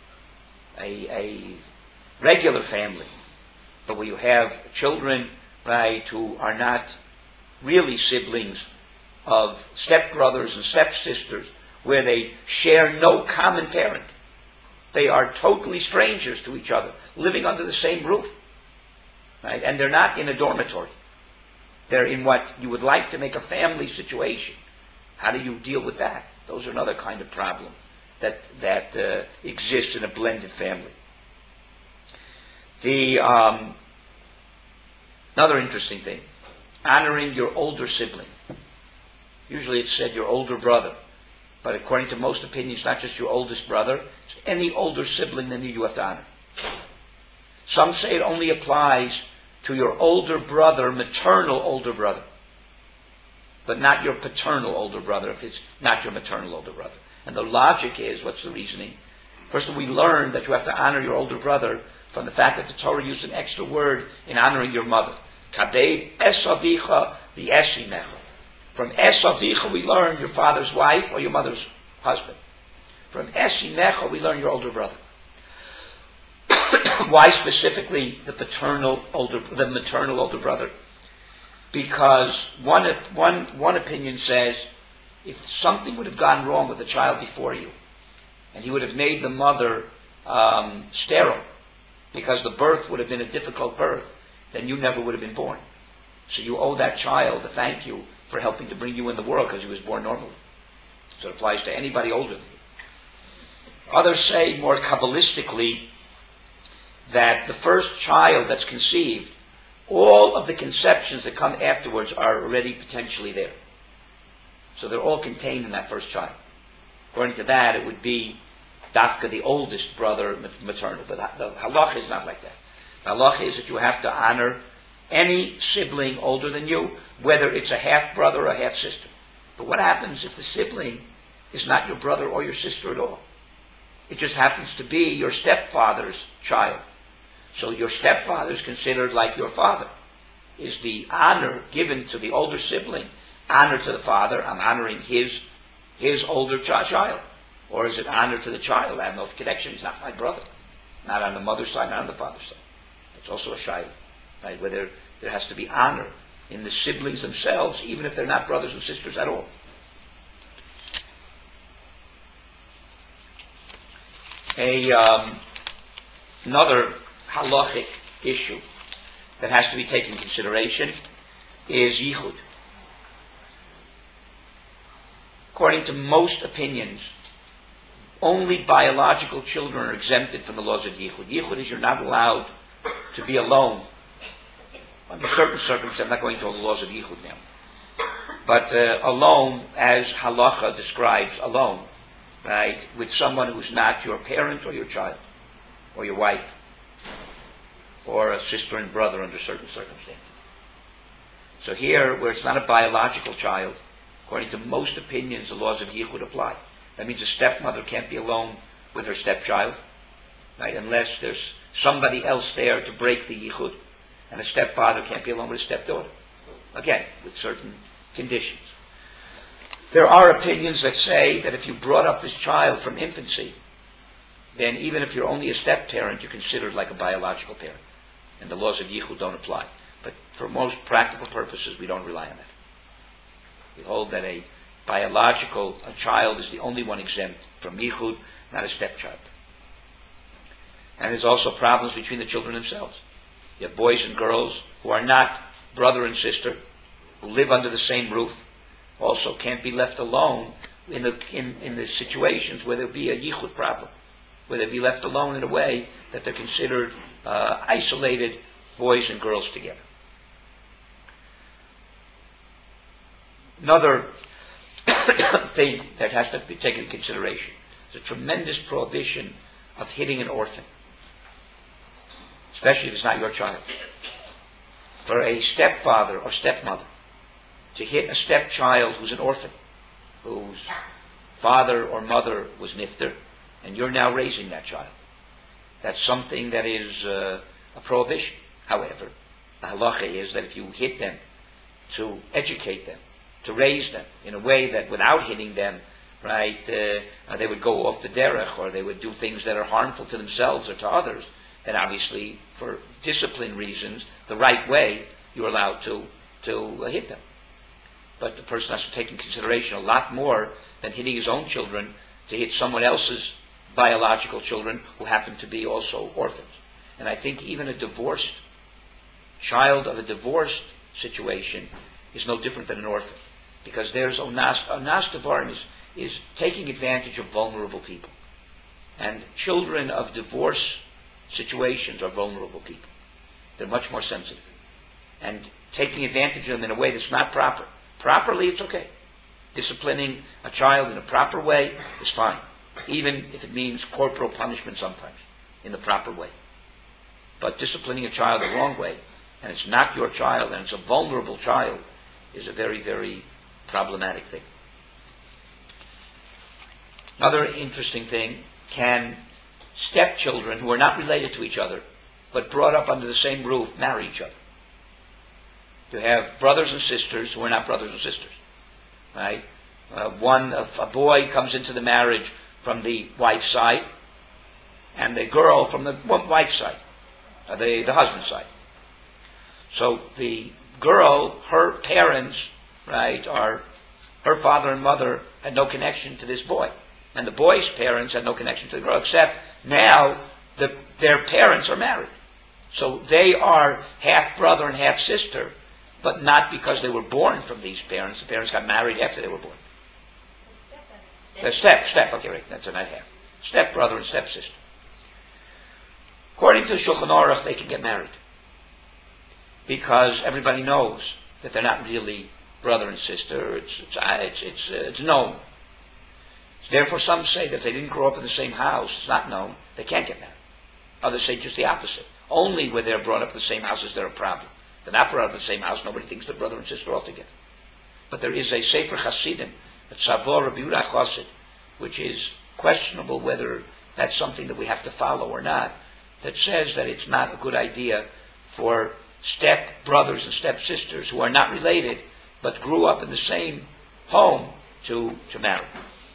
regular family, but where you have children, right, who are not really siblings of stepbrothers and stepsisters, where they share no common parent. They are totally strangers to each other, living under the same roof. Right? And they're not in a dormitory. They're in what you would like to make a family situation. How do you deal with that? Those are another kind of problem that exists in a blended family. Another interesting thing, honoring your older sibling. Usually it's said your older brother. But according to most opinions, not just your oldest brother, it's any older sibling than you have to honor. Some say it only applies to your older brother, maternal older brother, but not your paternal older brother if it's not your maternal older brother. And the logic is, what's the reasoning? First of all, we learn that you have to honor your older brother from the fact that the Torah used an extra word in honoring your mother. Kadei es avicha v'esinecha. From es avicha we learn your father's wife or your mother's husband. From esinecha we learn your older brother. Why specifically the maternal older brother? Because one opinion says if something would have gone wrong with the child before you, and he would have made the mother sterile, because the birth would have been a difficult birth, then you never would have been born. So you owe that child a thank you for helping to bring you in the world because he was born normally. So it applies to anybody older than you. Others say more Kabbalistically that the first child that's conceived, all of the conceptions that come afterwards are already potentially there. So they're all contained in that first child. According to that, it would be Dafka, the oldest brother, maternal. But the halacha is not like that. The halacha is that you have to honor any sibling older than you, whether it's a half-brother or a half-sister. But what happens if the sibling is not your brother or your sister at all? It just happens to be your stepfather's child. So your stepfather is considered like your father. Is the honor given to the older sibling honor to the father? I'm honoring his older child. Or is it honor to the child? I have no connection. He's not my brother. Not on the mother's side, not on the father's side. It's also a shayla, right? Where there has to be honor in the siblings themselves, even if they're not brothers and sisters at all. Another halachic issue that has to be taken into consideration is yichud. According to most opinions, only biological children are exempted from the laws of yichud. Yichud is you're not allowed to be alone under certain circumstances. I'm not going to all the laws of yichud now. But alone, as halacha describes alone, right, with someone who's not your parent or your child, or your wife, or a sister and brother under certain circumstances. So here, where it's not a biological child, according to most opinions, the laws of yichud apply. That means a stepmother can't be alone with her stepchild, right, unless there's somebody else there to break the yichud. And a stepfather can't be alone with a stepdaughter. Again, with certain conditions. There are opinions that say that if you brought up this child from infancy, then even if you're only a step-parent, you're considered like a biological parent. And the laws of yichud don't apply. But for most practical purposes, we don't rely on that. We hold that a child is the only one exempt from yichud, not a stepchild. And there's also problems between the children themselves. You have boys and girls who are not brother and sister, who live under the same roof, also can't be left alone in the situations where there'll be a yichud problem, where they'll be left alone in a way that they're considered isolated boys and girls together. Another thing that has to be taken into consideration is a tremendous prohibition of hitting an orphan, especially if it's not your child. For a stepfather or stepmother to hit a stepchild who's an orphan, whose father or mother was nifter, and you're now raising that child, that's something that is a prohibition. However, the halacha is that if you hit them to educate them, to raise them in a way that without hitting them, right, they would go off the derech, or they would do things that are harmful to themselves or to others, then obviously for discipline reasons, the right way, you're allowed to hit them. But the person has to take in consideration a lot more than hitting his own children to hit someone else's biological children who happen to be also orphans. And I think even a divorced child of a divorced situation is no different than an orphan. Because there's onas devarim is taking advantage of vulnerable people. And children of divorce situations are vulnerable people. They're much more sensitive. And taking advantage of them in a way that's not proper. Properly, it's okay. Disciplining a child in a proper way is fine. Even if it means corporal punishment sometimes, in the proper way. But disciplining a child the wrong way, and it's not your child, and it's a vulnerable child, is a very, very problematic thing. Another interesting thing, can stepchildren who are not related to each other, but brought up under the same roof, marry each other? You have brothers and sisters who are not brothers and sisters, right? A boy comes into the marriage from the wife's side, and the girl from the wife's side, the husband's side. So the girl, her parents, right, are her father and mother had no connection to this boy, and the boy's parents had no connection to the girl, except now their parents are married. So they are half brother and half sister, but not because they were born from these parents. The parents got married after they were born. The step, okay, right, that's not half. Step brother and step sister. According to Shulchan Aruch, they can get married because everybody knows that they're not really brother and sister. It's known. Therefore, some say that if they didn't grow up in the same house, it's not known, they can't get married. Others say just the opposite. Only when they're brought up in the same house is there a problem. If they're not brought up in the same house, nobody thinks they're brother and sister altogether. But there is a Sefer Hasidim, a Tzavor Rabbi Yehuda Chosid, which is questionable whether that's something that we have to follow or not, that says that it's not a good idea for step brothers and step sisters who are not related but grew up in the same home to marry.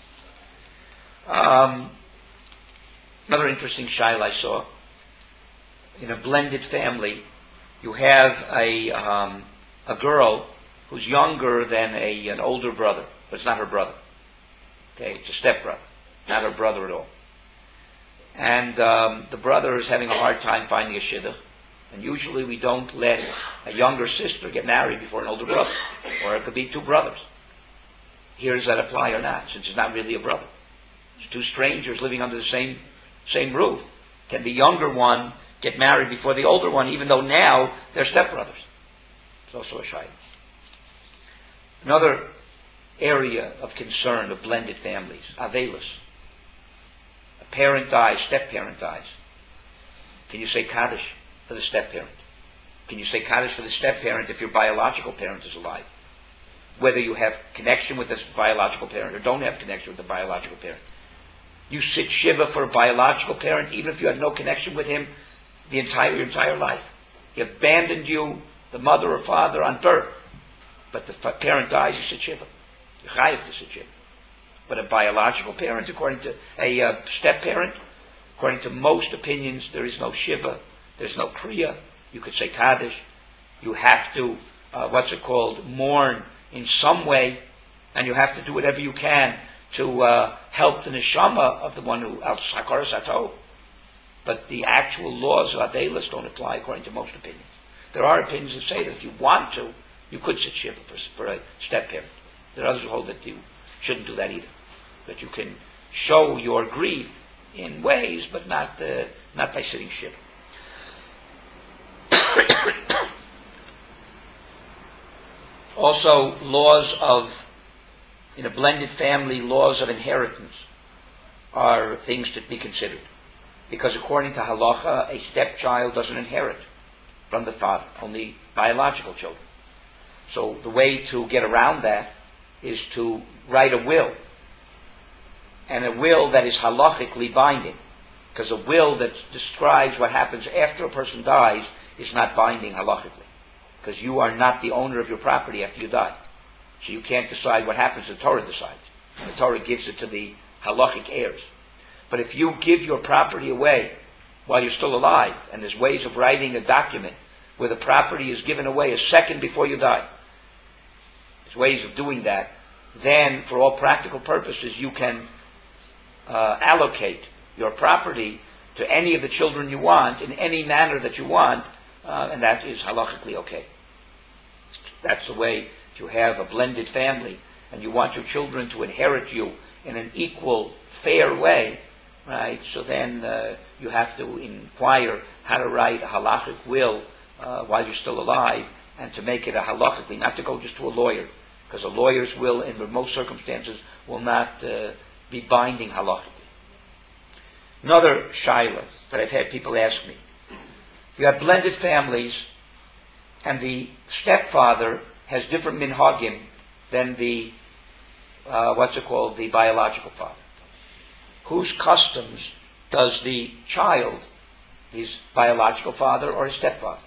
Another interesting shaila I saw, in a blended family, you have a girl who's younger than an older brother, but it's not her brother. Okay, it's a stepbrother, not her brother at all. And the brother is having a hard time finding a shidduch, and usually we don't let a younger sister get married before an older brother, or it could be two brothers. Here, does that apply or not, since it's not really a brother? It's two strangers living under the same roof. Can the younger one get married before the older one, even though now they're stepbrothers? It's also a shayla. Another area of concern of blended families, avelos. A parent dies, step-parent dies. Can you say Kaddish for the step-parent? Can you say Kaddish for the step-parent if your biological parent is alive? Whether you have connection with this biological parent or don't have connection with the biological parent. You sit Shiva for a biological parent even if you had no connection with him your entire life. He abandoned you, the mother or father, on birth. But the parent dies, you sit Shiva. You're chayiv to sit Shiva. But a biological parent, according to a step-parent, according to most opinions, there is no Shiva, there's no Kriya. You could say Kaddish. You have to, mourn in some way, and you have to do whatever you can to help the neshama of the one who hakaras hatov. But the actual laws of avelos don't apply according to most opinions. There are opinions that say that if you want to, you could sit Shiva for a step-parent. There are others who hold that you shouldn't do that either. That you can show your grief in ways, but not by sitting Shiva. Also, in a blended family, laws of inheritance are things to be considered. Because according to halacha, a stepchild doesn't inherit from the father, only biological children. So the way to get around that is to write a will, and a will that is halachically binding. Because a will that describes what happens after a person dies is not binding halachically. Because you are not the owner of your property after you die. So you can't decide what happens, the Torah decides. The Torah gives it to the halachic heirs. But if you give your property away while you're still alive, and there's ways of writing a document where the property is given away a second before you die, there's ways of doing that, then for all practical purposes you can allocate your property to any of the children you want in any manner that you want, and that is halachically okay. That's the way. If you have a blended family and you want your children to inherit you in an equal, fair way, right? So then you have to inquire how to write a halachic will while you're still alive, and to make it a halachically, not to go just to a lawyer, because a lawyer's will in most circumstances will not be binding halachically. Another shaila that I've had people ask me: you have blended families, and the stepfather has different minhagim than the the biological father. Whose customs does the child, his biological father or his stepfather?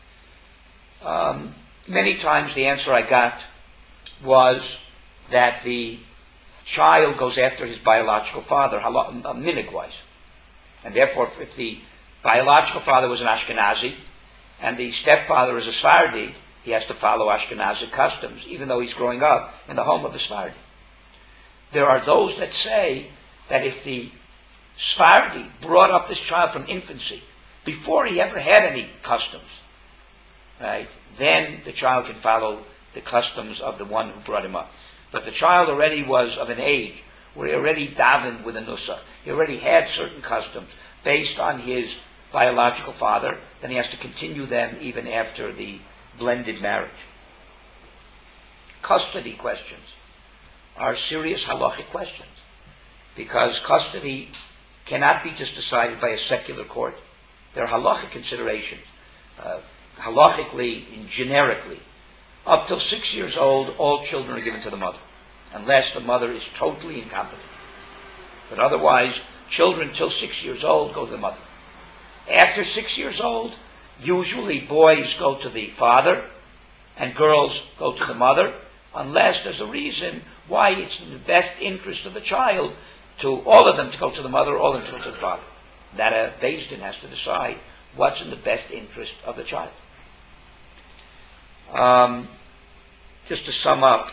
Many times the answer I got was that the child goes after his biological father, minig-wise. And therefore, if the biological father was an Ashkenazi and the stepfather is a Sephardi, he has to follow Ashkenazi customs, even though he's growing up in the home of a Sephardi. There are those that say that if the Sephardi brought up this child from infancy, before he ever had any customs, right, then the child can follow the customs of the one who brought him up. But the child already was of an age where he already davened with a nusach, he already had certain customs based on his biological father, then he has to continue them even after the blended marriage. Custody questions are serious halachic questions, because custody cannot be just decided by a secular court. There are halachic considerations. Halachically and generically, up till 6 years old, all children are given to the mother, unless the mother is totally incompetent. But otherwise, children till 6 years old go to the mother. After 6 years old, usually boys go to the father and girls go to the mother, unless there's a reason why it's in the best interest of the child to all of them to go to the mother, all of them to go to the father. That a Beis Din has to decide what's in the best interest of the child. Just to sum up,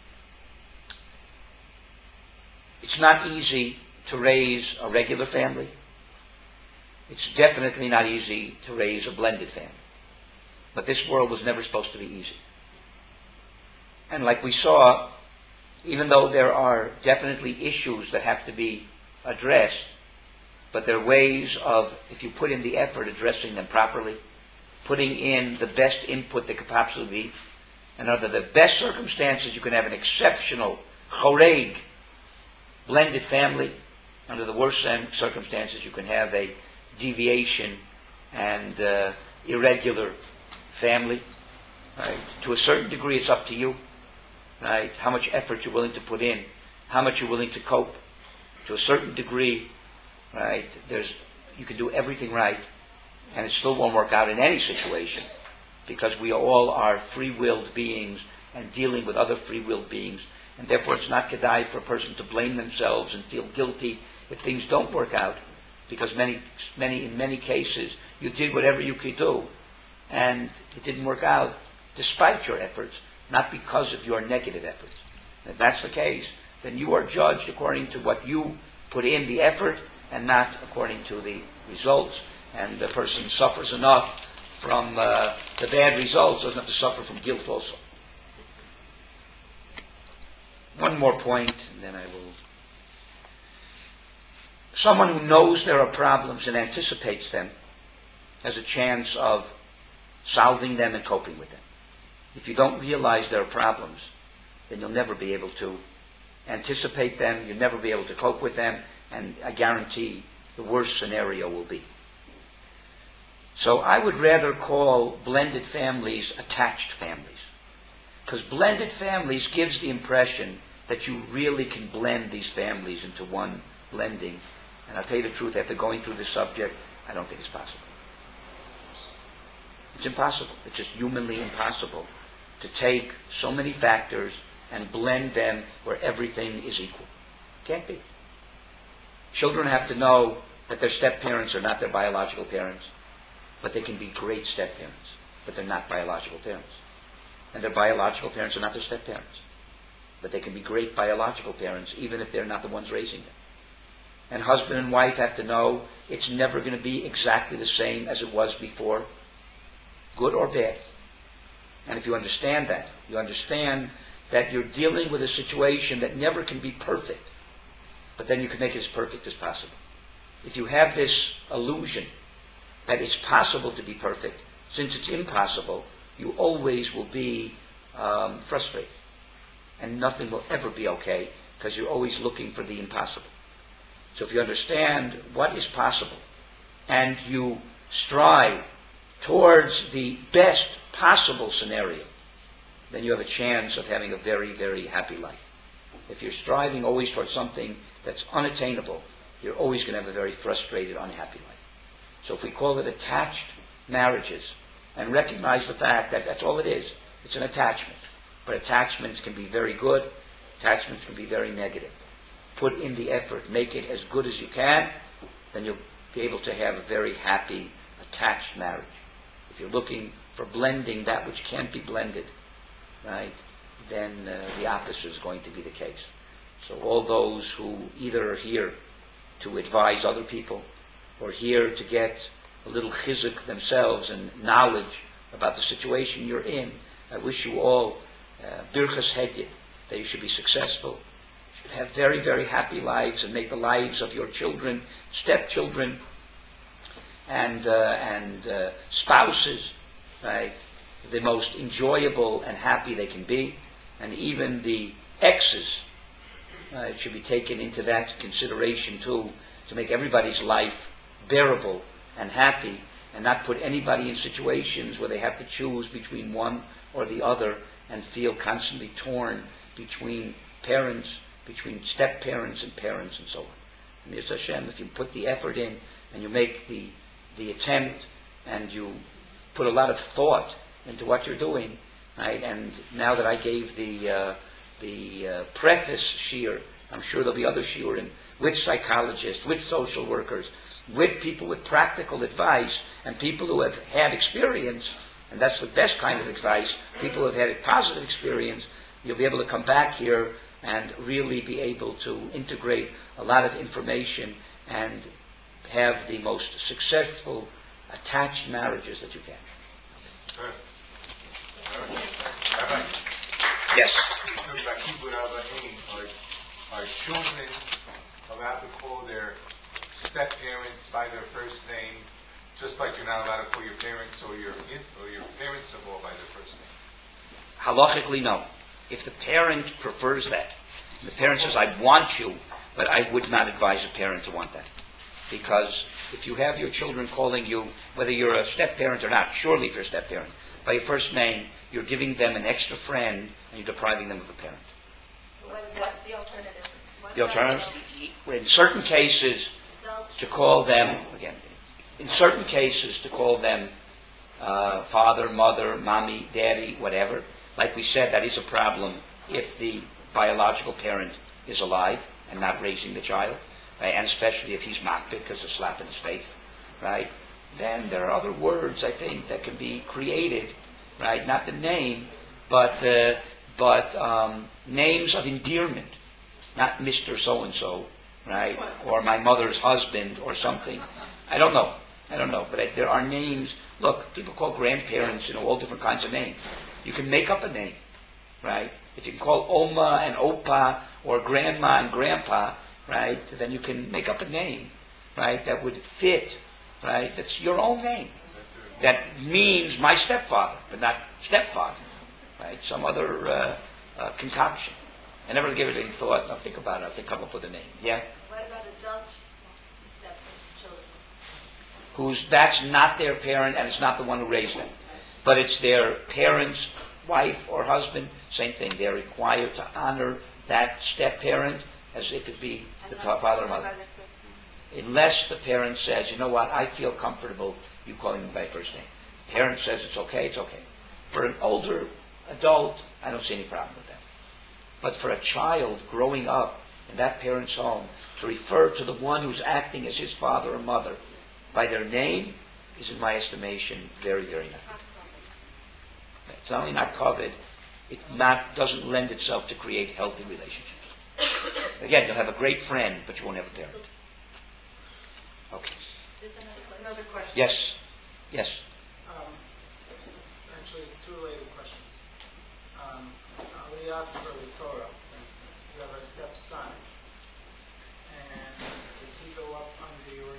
it's not easy to raise a regular family. It's definitely not easy to raise a blended family. But this world was never supposed to be easy. And like we saw, even though there are definitely issues that have to be addressed, but there are ways of, if you put in the effort, addressing them properly, putting in the best input that could possibly be, and under the best circumstances you can have an exceptional, choreg, blended family. Under the worst circumstances you can have a deviation and irregular family. Right? To a certain degree it's up to you. Right? How much effort you're willing to put in, how much you're willing to cope. To a certain degree, right, you can do everything right, and it still won't work out in any situation, because we all are free-willed beings and dealing with other free-willed beings, and therefore it's not kedai for a person to blame themselves and feel guilty if things don't work out, because in many cases you did whatever you could do, and it didn't work out despite your efforts, not because of your negative efforts. If that's the case, then you are judged according to what you put in the effort and not according to the results. And the person suffers enough from the bad results, doesn't have to suffer from guilt also. One more point, and then I will. Someone who knows there are problems and anticipates them has a chance of solving them and coping with them. If you don't realize there are problems, then you'll never be able to anticipate them, you'll never be able to cope with them, and I guarantee the worst scenario will be. So I would rather call blended families attached families, because blended families gives the impression that you really can blend these families into one blending. And I'll tell you the truth, after going through this subject, I don't think it's possible. It's impossible. It's just humanly impossible to take so many factors and blend them where everything is equal. Can't be. Children have to know that their step-parents are not their biological parents, but they can be great step-parents, but they're not biological parents. And their biological parents are not their step-parents, but they can be great biological parents even if they're not the ones raising them. And husband and wife have to know it's never going to be exactly the same as it was before, good or bad. And if you understand that, you understand that you're dealing with a situation that never can be perfect, but then you can make it as perfect as possible. If you have this illusion that it's possible to be perfect, since it's impossible, you always will be frustrated. And nothing will ever be okay, because you're always looking for the impossible. So if you understand what is possible, and you strive towards the best possible scenario, then you have a chance of having a very, very happy life. If you're striving always towards something that's unattainable, you're always going to have a very frustrated, unhappy life. So if we call it attached marriages, and recognize the fact that that's all it is, it's an attachment. But attachments can be very good, attachments can be very negative. Put in the effort, make it as good as you can, then you'll be able to have a very happy, attached marriage. If you're looking for blending that which can't be blended, right, then the opposite is going to be the case. So all those who either are here to advise other people or here to get a little chizuk themselves and knowledge about the situation you're in. I wish you all birchas hedyet, that you should be successful, should have very, very happy lives, and make the lives of your children, stepchildren, and spouses, right, the most enjoyable and happy they can be, and even the exes should be taken into that consideration too, to make everybody's life bearable and happy, and not put anybody in situations where they have to choose between one or the other and feel constantly torn between parents, between step-parents and parents and so on. And Yirtzeh Hashem, if you put the effort in and you make the attempt and you put a lot of thought into what you're doing, right? And now that I gave the preface shiur, I'm sure there'll be other shiurim with psychologists, with social workers, with people with practical advice, and people who have had experience, and that's the best kind of advice, people who have had a positive experience. You'll be able to come back here and really be able to integrate a lot of information and have the most successful attached marriages that you can. Rabbi, Yes. Are children allowed to call their step-parents by their first name, just like you're not allowed to call your parents or your parents-in-law by their first name? Halachically, no. If the parent prefers that, the parent says, I want you, but I would not advise a parent to want that. Because if you have your children calling you, whether you're a step-parent or not, surely if you're a step-parent, by your first name, you're giving them an extra friend and you're depriving them of a parent. What's the alternative? The alternative, in certain cases, to call them, again, in certain cases to call them father, mother, mommy, daddy, whatever. Like we said, that is a problem if the biological parent is alive and not raising the child, right? And especially if he's makpid because of slap in his face, right? Then there are other words, I think, that can be created, right? Not the name, but names of endearment, not Mr. So-and-so, right? Or my mother's husband or something. I don't know, but there are names. Look, people call grandparents, all different kinds of names. You can make up a name, right? If you can call Oma and Opa or Grandma and Grandpa, right, then you can make up a name, right, that would fit, right? That's your own name. That means my stepfather, but not stepfather, right? Some other concoction. I never gave it any thought. I'll think about it. I'll come up with a name. Yeah? What about adult step-children? That's not their parent and it's not the one who raised them. But it's their parent's wife or husband, same thing. They're required to honor that step-parent as if it be the father or mother. Unless the parent says, you know what, I feel comfortable you calling me by first name. The parent says it's okay, it's okay. For an older adult, I don't see any problem with that. But for a child growing up in that parent's home, to refer to the one who's acting as his father or mother by their name is, in my estimation, very, very not good. It's not only not covered, it doesn't lend itself to create healthy relationships. Again, you'll have a great friend, but you won't have a parent. Okay. There's another question. Yes. Actually, two related questions. Aliyah for the Torah, for instance. You have a stepson, and does he go up under your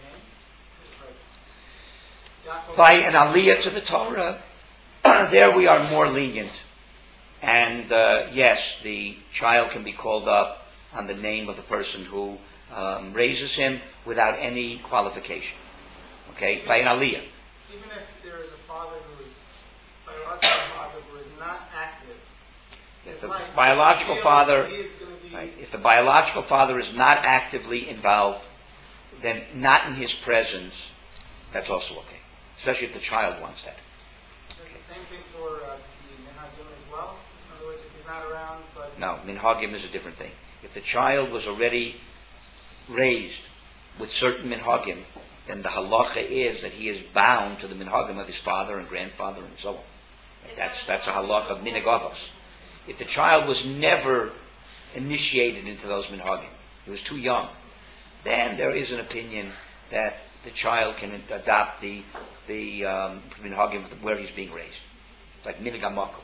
name? By an Aliyah to the Torah, there we are more lenient. And yes, the child can be called up on the name of the person who raises him without any qualification. Okay? By an Aliyah. Even if there is a father who is, biological father who is not active, If the biological father, he is going to be, right, if the biological father is not actively involved, then not in his presence, that's also okay. Especially if the child wants that. the same thing for the minhagim as well. In other words, if he's not around, but No, minhagim is a different thing. If the child was already raised with certain minhagim, then the halacha is that he is bound to the minhagim of his father and grandfather and so on. That's a halacha of minhag avos. If the child was never initiated into those minhagim, he was too young, then there is an opinion that the child can adopt the minhagim where he's being raised, like minhag hamakom.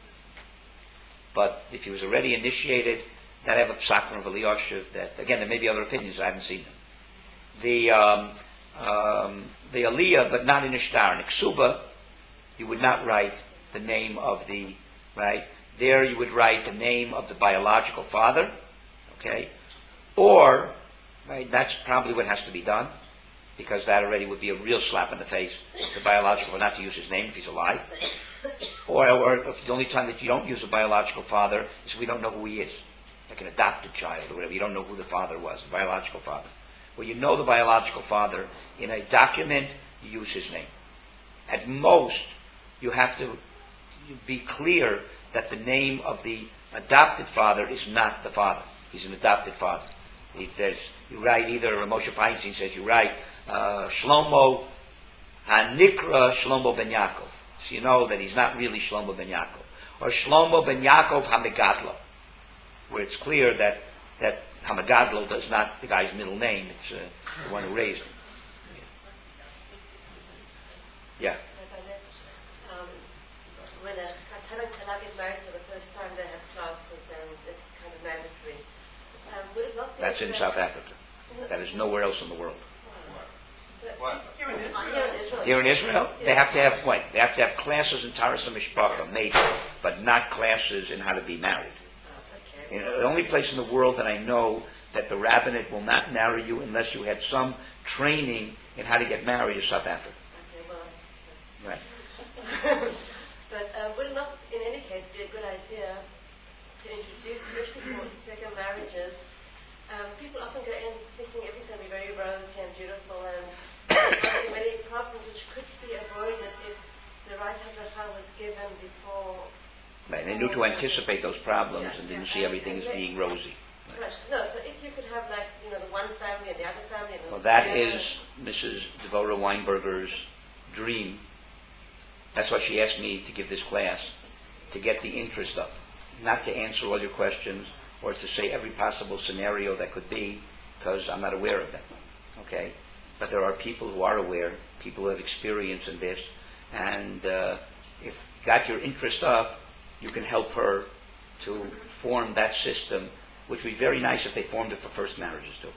But if he was already initiated, that I have a psak from Eliashiv that, again, there may be other opinions, I haven't seen them. The aliyah, but not in ishtar. In ksuba, you would not write the name of the, right? There you would write the name of the biological father, okay? Or, right, that's probably what has to be done, because that already would be a real slap in the face, the biological, not to use his name if he's alive. Or if the only time that you don't use the biological father is we don't know who he is. Like an adopted child or whatever, you don't know who the father was, the biological father. Well, you know the biological father, in a document, you use his name. At most, you have to be clear that the name of the adopted father is not the father. He's an adopted father. You write either, Moshe Feinstein says, you write Shlomo Hanikra Shlomo ben Yaakov. So you know that he's not really Shlomo ben Yaakov. Or Shlomo ben Yaakov HaMegadlo, where it's clear that HaMegadlo is not the guy's middle name, it's the one who raised him. Yeah. When a Chatan and Kala get married for the first time, they have classes and it's kind of mandatory. Would it not be... That's in South Africa. That is nowhere else in the world. What? Here in Israel. Here in Israel, they have to have what? They have to have classes in Taras HaMishpacha, maybe, but not classes in how to be married. Okay. The only place in the world that I know that the rabbinate will not marry you unless you had some training in how to get married is South Africa. Okay, well... Right. But would it not, in any case, be a good idea to introduce, especially for second marriages, people often go in thinking everything's going to be very rosy and beautiful and there are many problems which could be avoided if the right halacha was given before... Right. They knew to anticipate those problems and didn't see everything as being rosy. Right. No, so if you could have like, the one family and the other family... And Well, that is Mrs. Devorah Weinberger's dream. That's why she asked me to give this class, to get the interest up. Not to answer all your questions or to say every possible scenario that could be, because I'm not aware of them. Okay? But there are people who are aware, people who have experience in this, and if you got your interest up, you can help her to form that system, which would be very nice if they formed it for first marriages too.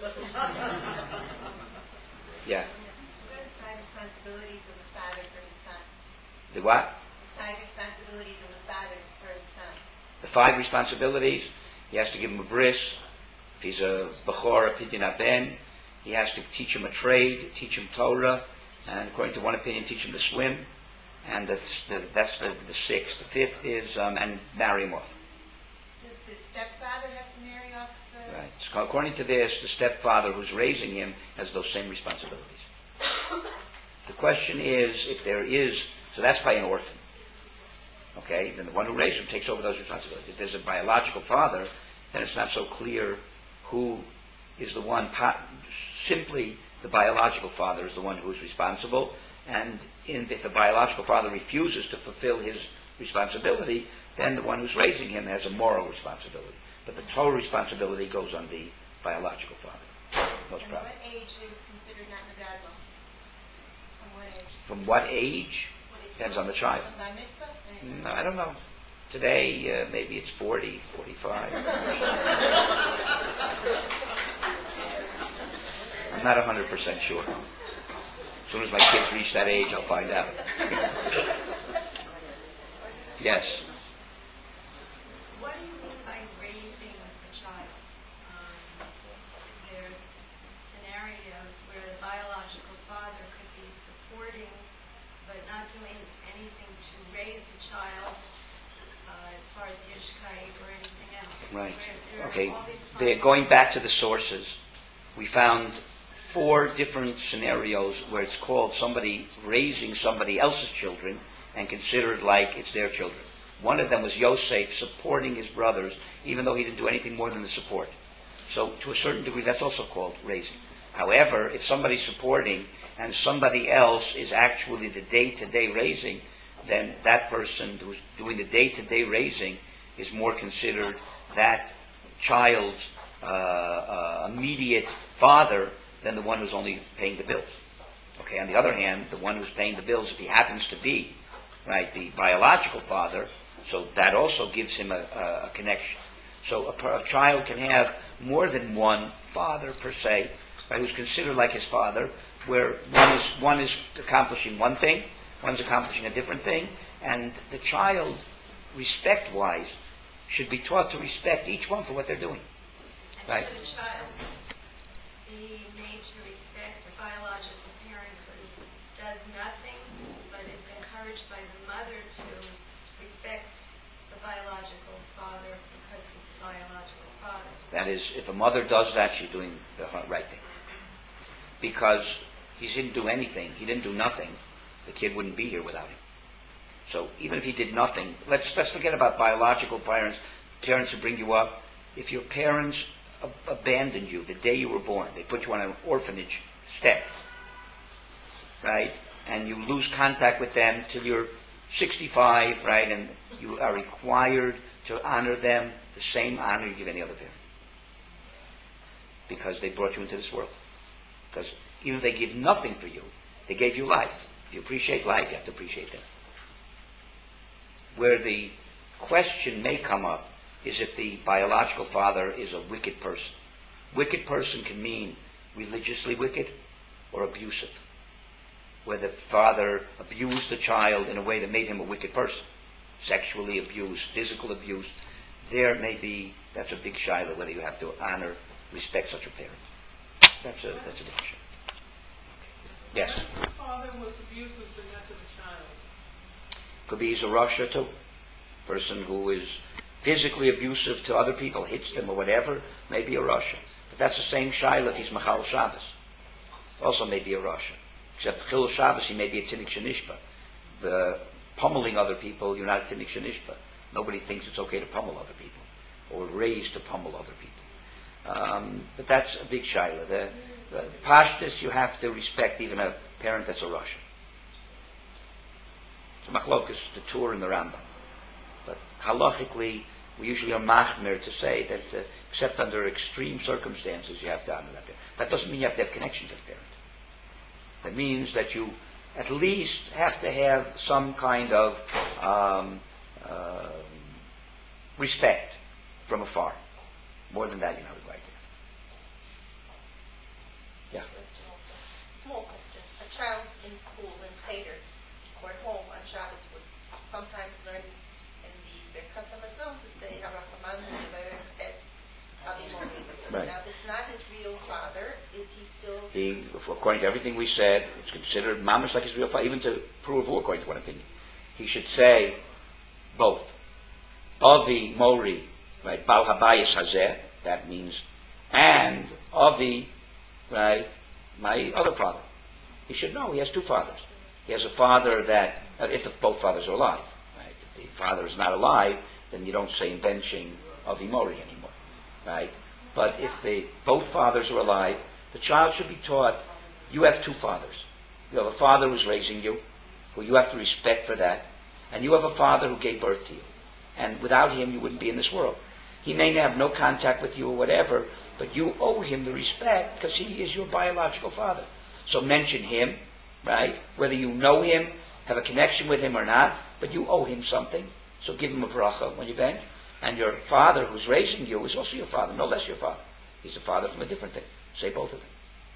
Yeah. What are the 5 responsibilities of the father for his son? The what? 5 responsibilities of the father for his son. The 5 responsibilities. He has to give him a bris. If he's a bechor, a pidyon aben, he has to teach him a trade, teach him Torah, and according to one opinion, teach him to swim. And that's the 6th. The 5th is and marry him off. Does the stepfather have to marry off the... Right. So according to this, the stepfather who's raising him has those same responsibilities. The question is, if there is, so that's by an orphan. Okay, then the one who raised him takes over those responsibilities. If there's a biological father, then it's not so clear who is the one. Simply, the biological father is the one who is responsible, and if the biological father refuses to fulfill his responsibility, then the one who's raising him has a moral responsibility. But the total responsibility goes on the biological father. Most And probably. what age is considered not megadlo? From what age? From what age? Depends on the child. From bar mitzvah? I don't know. Today, maybe it's 40, 45. I'm not 100% sure. As soon as my kids reach that age, I'll find out. Yes. What do you mean by raising a child? There's scenarios where the biological father could be supporting but not doing anything to raise the child as far as yishkai or anything else. Right. There are Okay. all these They're going back to the sources. We found 4 different scenarios where it's called somebody raising somebody else's children and considered like it's their children. One of them was Yosef supporting his brothers, even though he didn't do anything more than the support. So to a certain degree, that's also called raising. However, if somebody's supporting and somebody else is actually the day-to-day raising, then that person who's doing the day-to-day raising is more considered that child's immediate father than the one who's only paying the bills. Okay, on the other hand, the one who's paying the bills, if he happens to be, right, the biological father, so that also gives him a connection. So a child can have more than one father per se, right, who's considered like his father, where one is accomplishing one thing, one's accomplishing a different thing, and the child, respect-wise, should be taught to respect each one for what they're doing. And Right. should a child be made to respect a biological parent who does nothing, but is encouraged by the mother to respect the biological father because he's the biological father? That is, if a mother does that, she's doing the right thing. Because he didn't do anything, he didn't do nothing, the kid wouldn't be here without him. So even if he did nothing, let's forget about biological parents who bring you up. If your parents abandoned you the day you were born, they put you on an orphanage step, right? And you lose contact with them till you're 65, right? And you are required to honor them the same honor you give any other parent. Because they brought you into this world. Because even if they give nothing for you, they gave you life. If you appreciate life, you have to appreciate them. Where the question may come up is if the biological father is a wicked person. Wicked person can mean religiously wicked or abusive. Where the father abused the child in a way that made him a wicked person. Sexually abused, physical abuse. That's a big shiloh, whether you have to honor, respect such a parent. That's a different issue. Yes? The father was abusive to the child. Could be he's a Russia too. Person who is physically abusive to other people, hits them or whatever, may be a Russia. But that's the same shiloh if he's Machal Shabbos. Also may be a Russia. Except Chil Shabbos, he may be a Tinnik Shenishba. The pummeling other people, you're not a Tinnik Shenishba. Nobody thinks it's okay to pummel other people or raised to pummel other people. But that's a big shiloh. The Pashtus, you have to respect even a parent that's a Russia. The Machlokas, the Tur and the Rambam. But halachically, we usually are machmir to say that except under extreme circumstances you have to honor that parent. That doesn't mean you have to have connection to the parent. That means that you at least have to have some kind of respect from afar. More than that, you're not required to. Yeah. Question also. Small question. A child in school, in Cheder, or at home on Shabbos would sometimes learn in the Birkat HaMazon to say Harachman et Avimori. Right. Now, if it's not his real father, is he still... According to everything we said, it's considered mamish like his real father, even to prove who, according to one opinion. He should say both. Avi Mori, right, Bal Habayis Hazeh, that means, and Avi, right, my other father. He should know he has two fathers. He has a father that, if both fathers are alive, right? If the father is not alive, then you don't say benching Avi Mori anymore, right? But if both fathers are alive, the child should be taught, you have two fathers. You have a father who's raising you, who you have to respect for that, and you have a father who gave birth to you. And without him, you wouldn't be in this world. He may have no contact with you or whatever, but you owe him the respect because he is your biological father. So mention him, right? Whether you know him, have a connection with him or not, but you owe him something. So give him a bracha when you bench. And your father who's raising you is also your father, no less your father. He's a father from a different thing. Say both of them.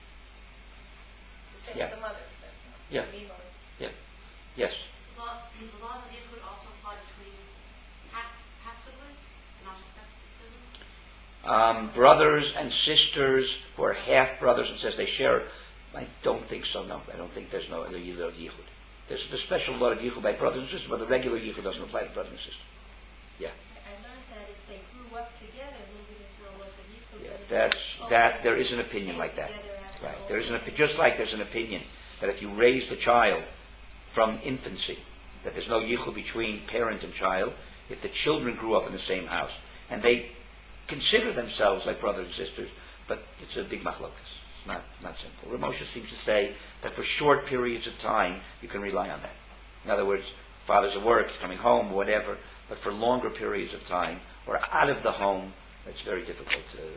Same Yeah. with the mother. Yeah. Avimori. Yeah. Yes. The laws of Yichud also apply between half siblings, not just step siblings? Brothers and sisters who are half brothers and sisters, they share. I don't think so. No, I don't think there's no other Yichud. There's the special law of Yichud by brothers and sisters, but the regular Yichud doesn't apply to brothers and sisters. Yeah. I learned that if they grew up together, maybe there's no laws of Yichud. Yeah, there is an opinion like that. Right. There is just like there's an opinion that if you raise the child from infancy, that there's no yichud between parent and child, if the children grew up in the same house, and they consider themselves like brothers and sisters, but it's a big machlokas. It's not simple. Rav Moshe seems to say that for short periods of time, you can rely on that. In other words, father's at work, coming home, whatever, but for longer periods of time, or out of the home, it's very difficult to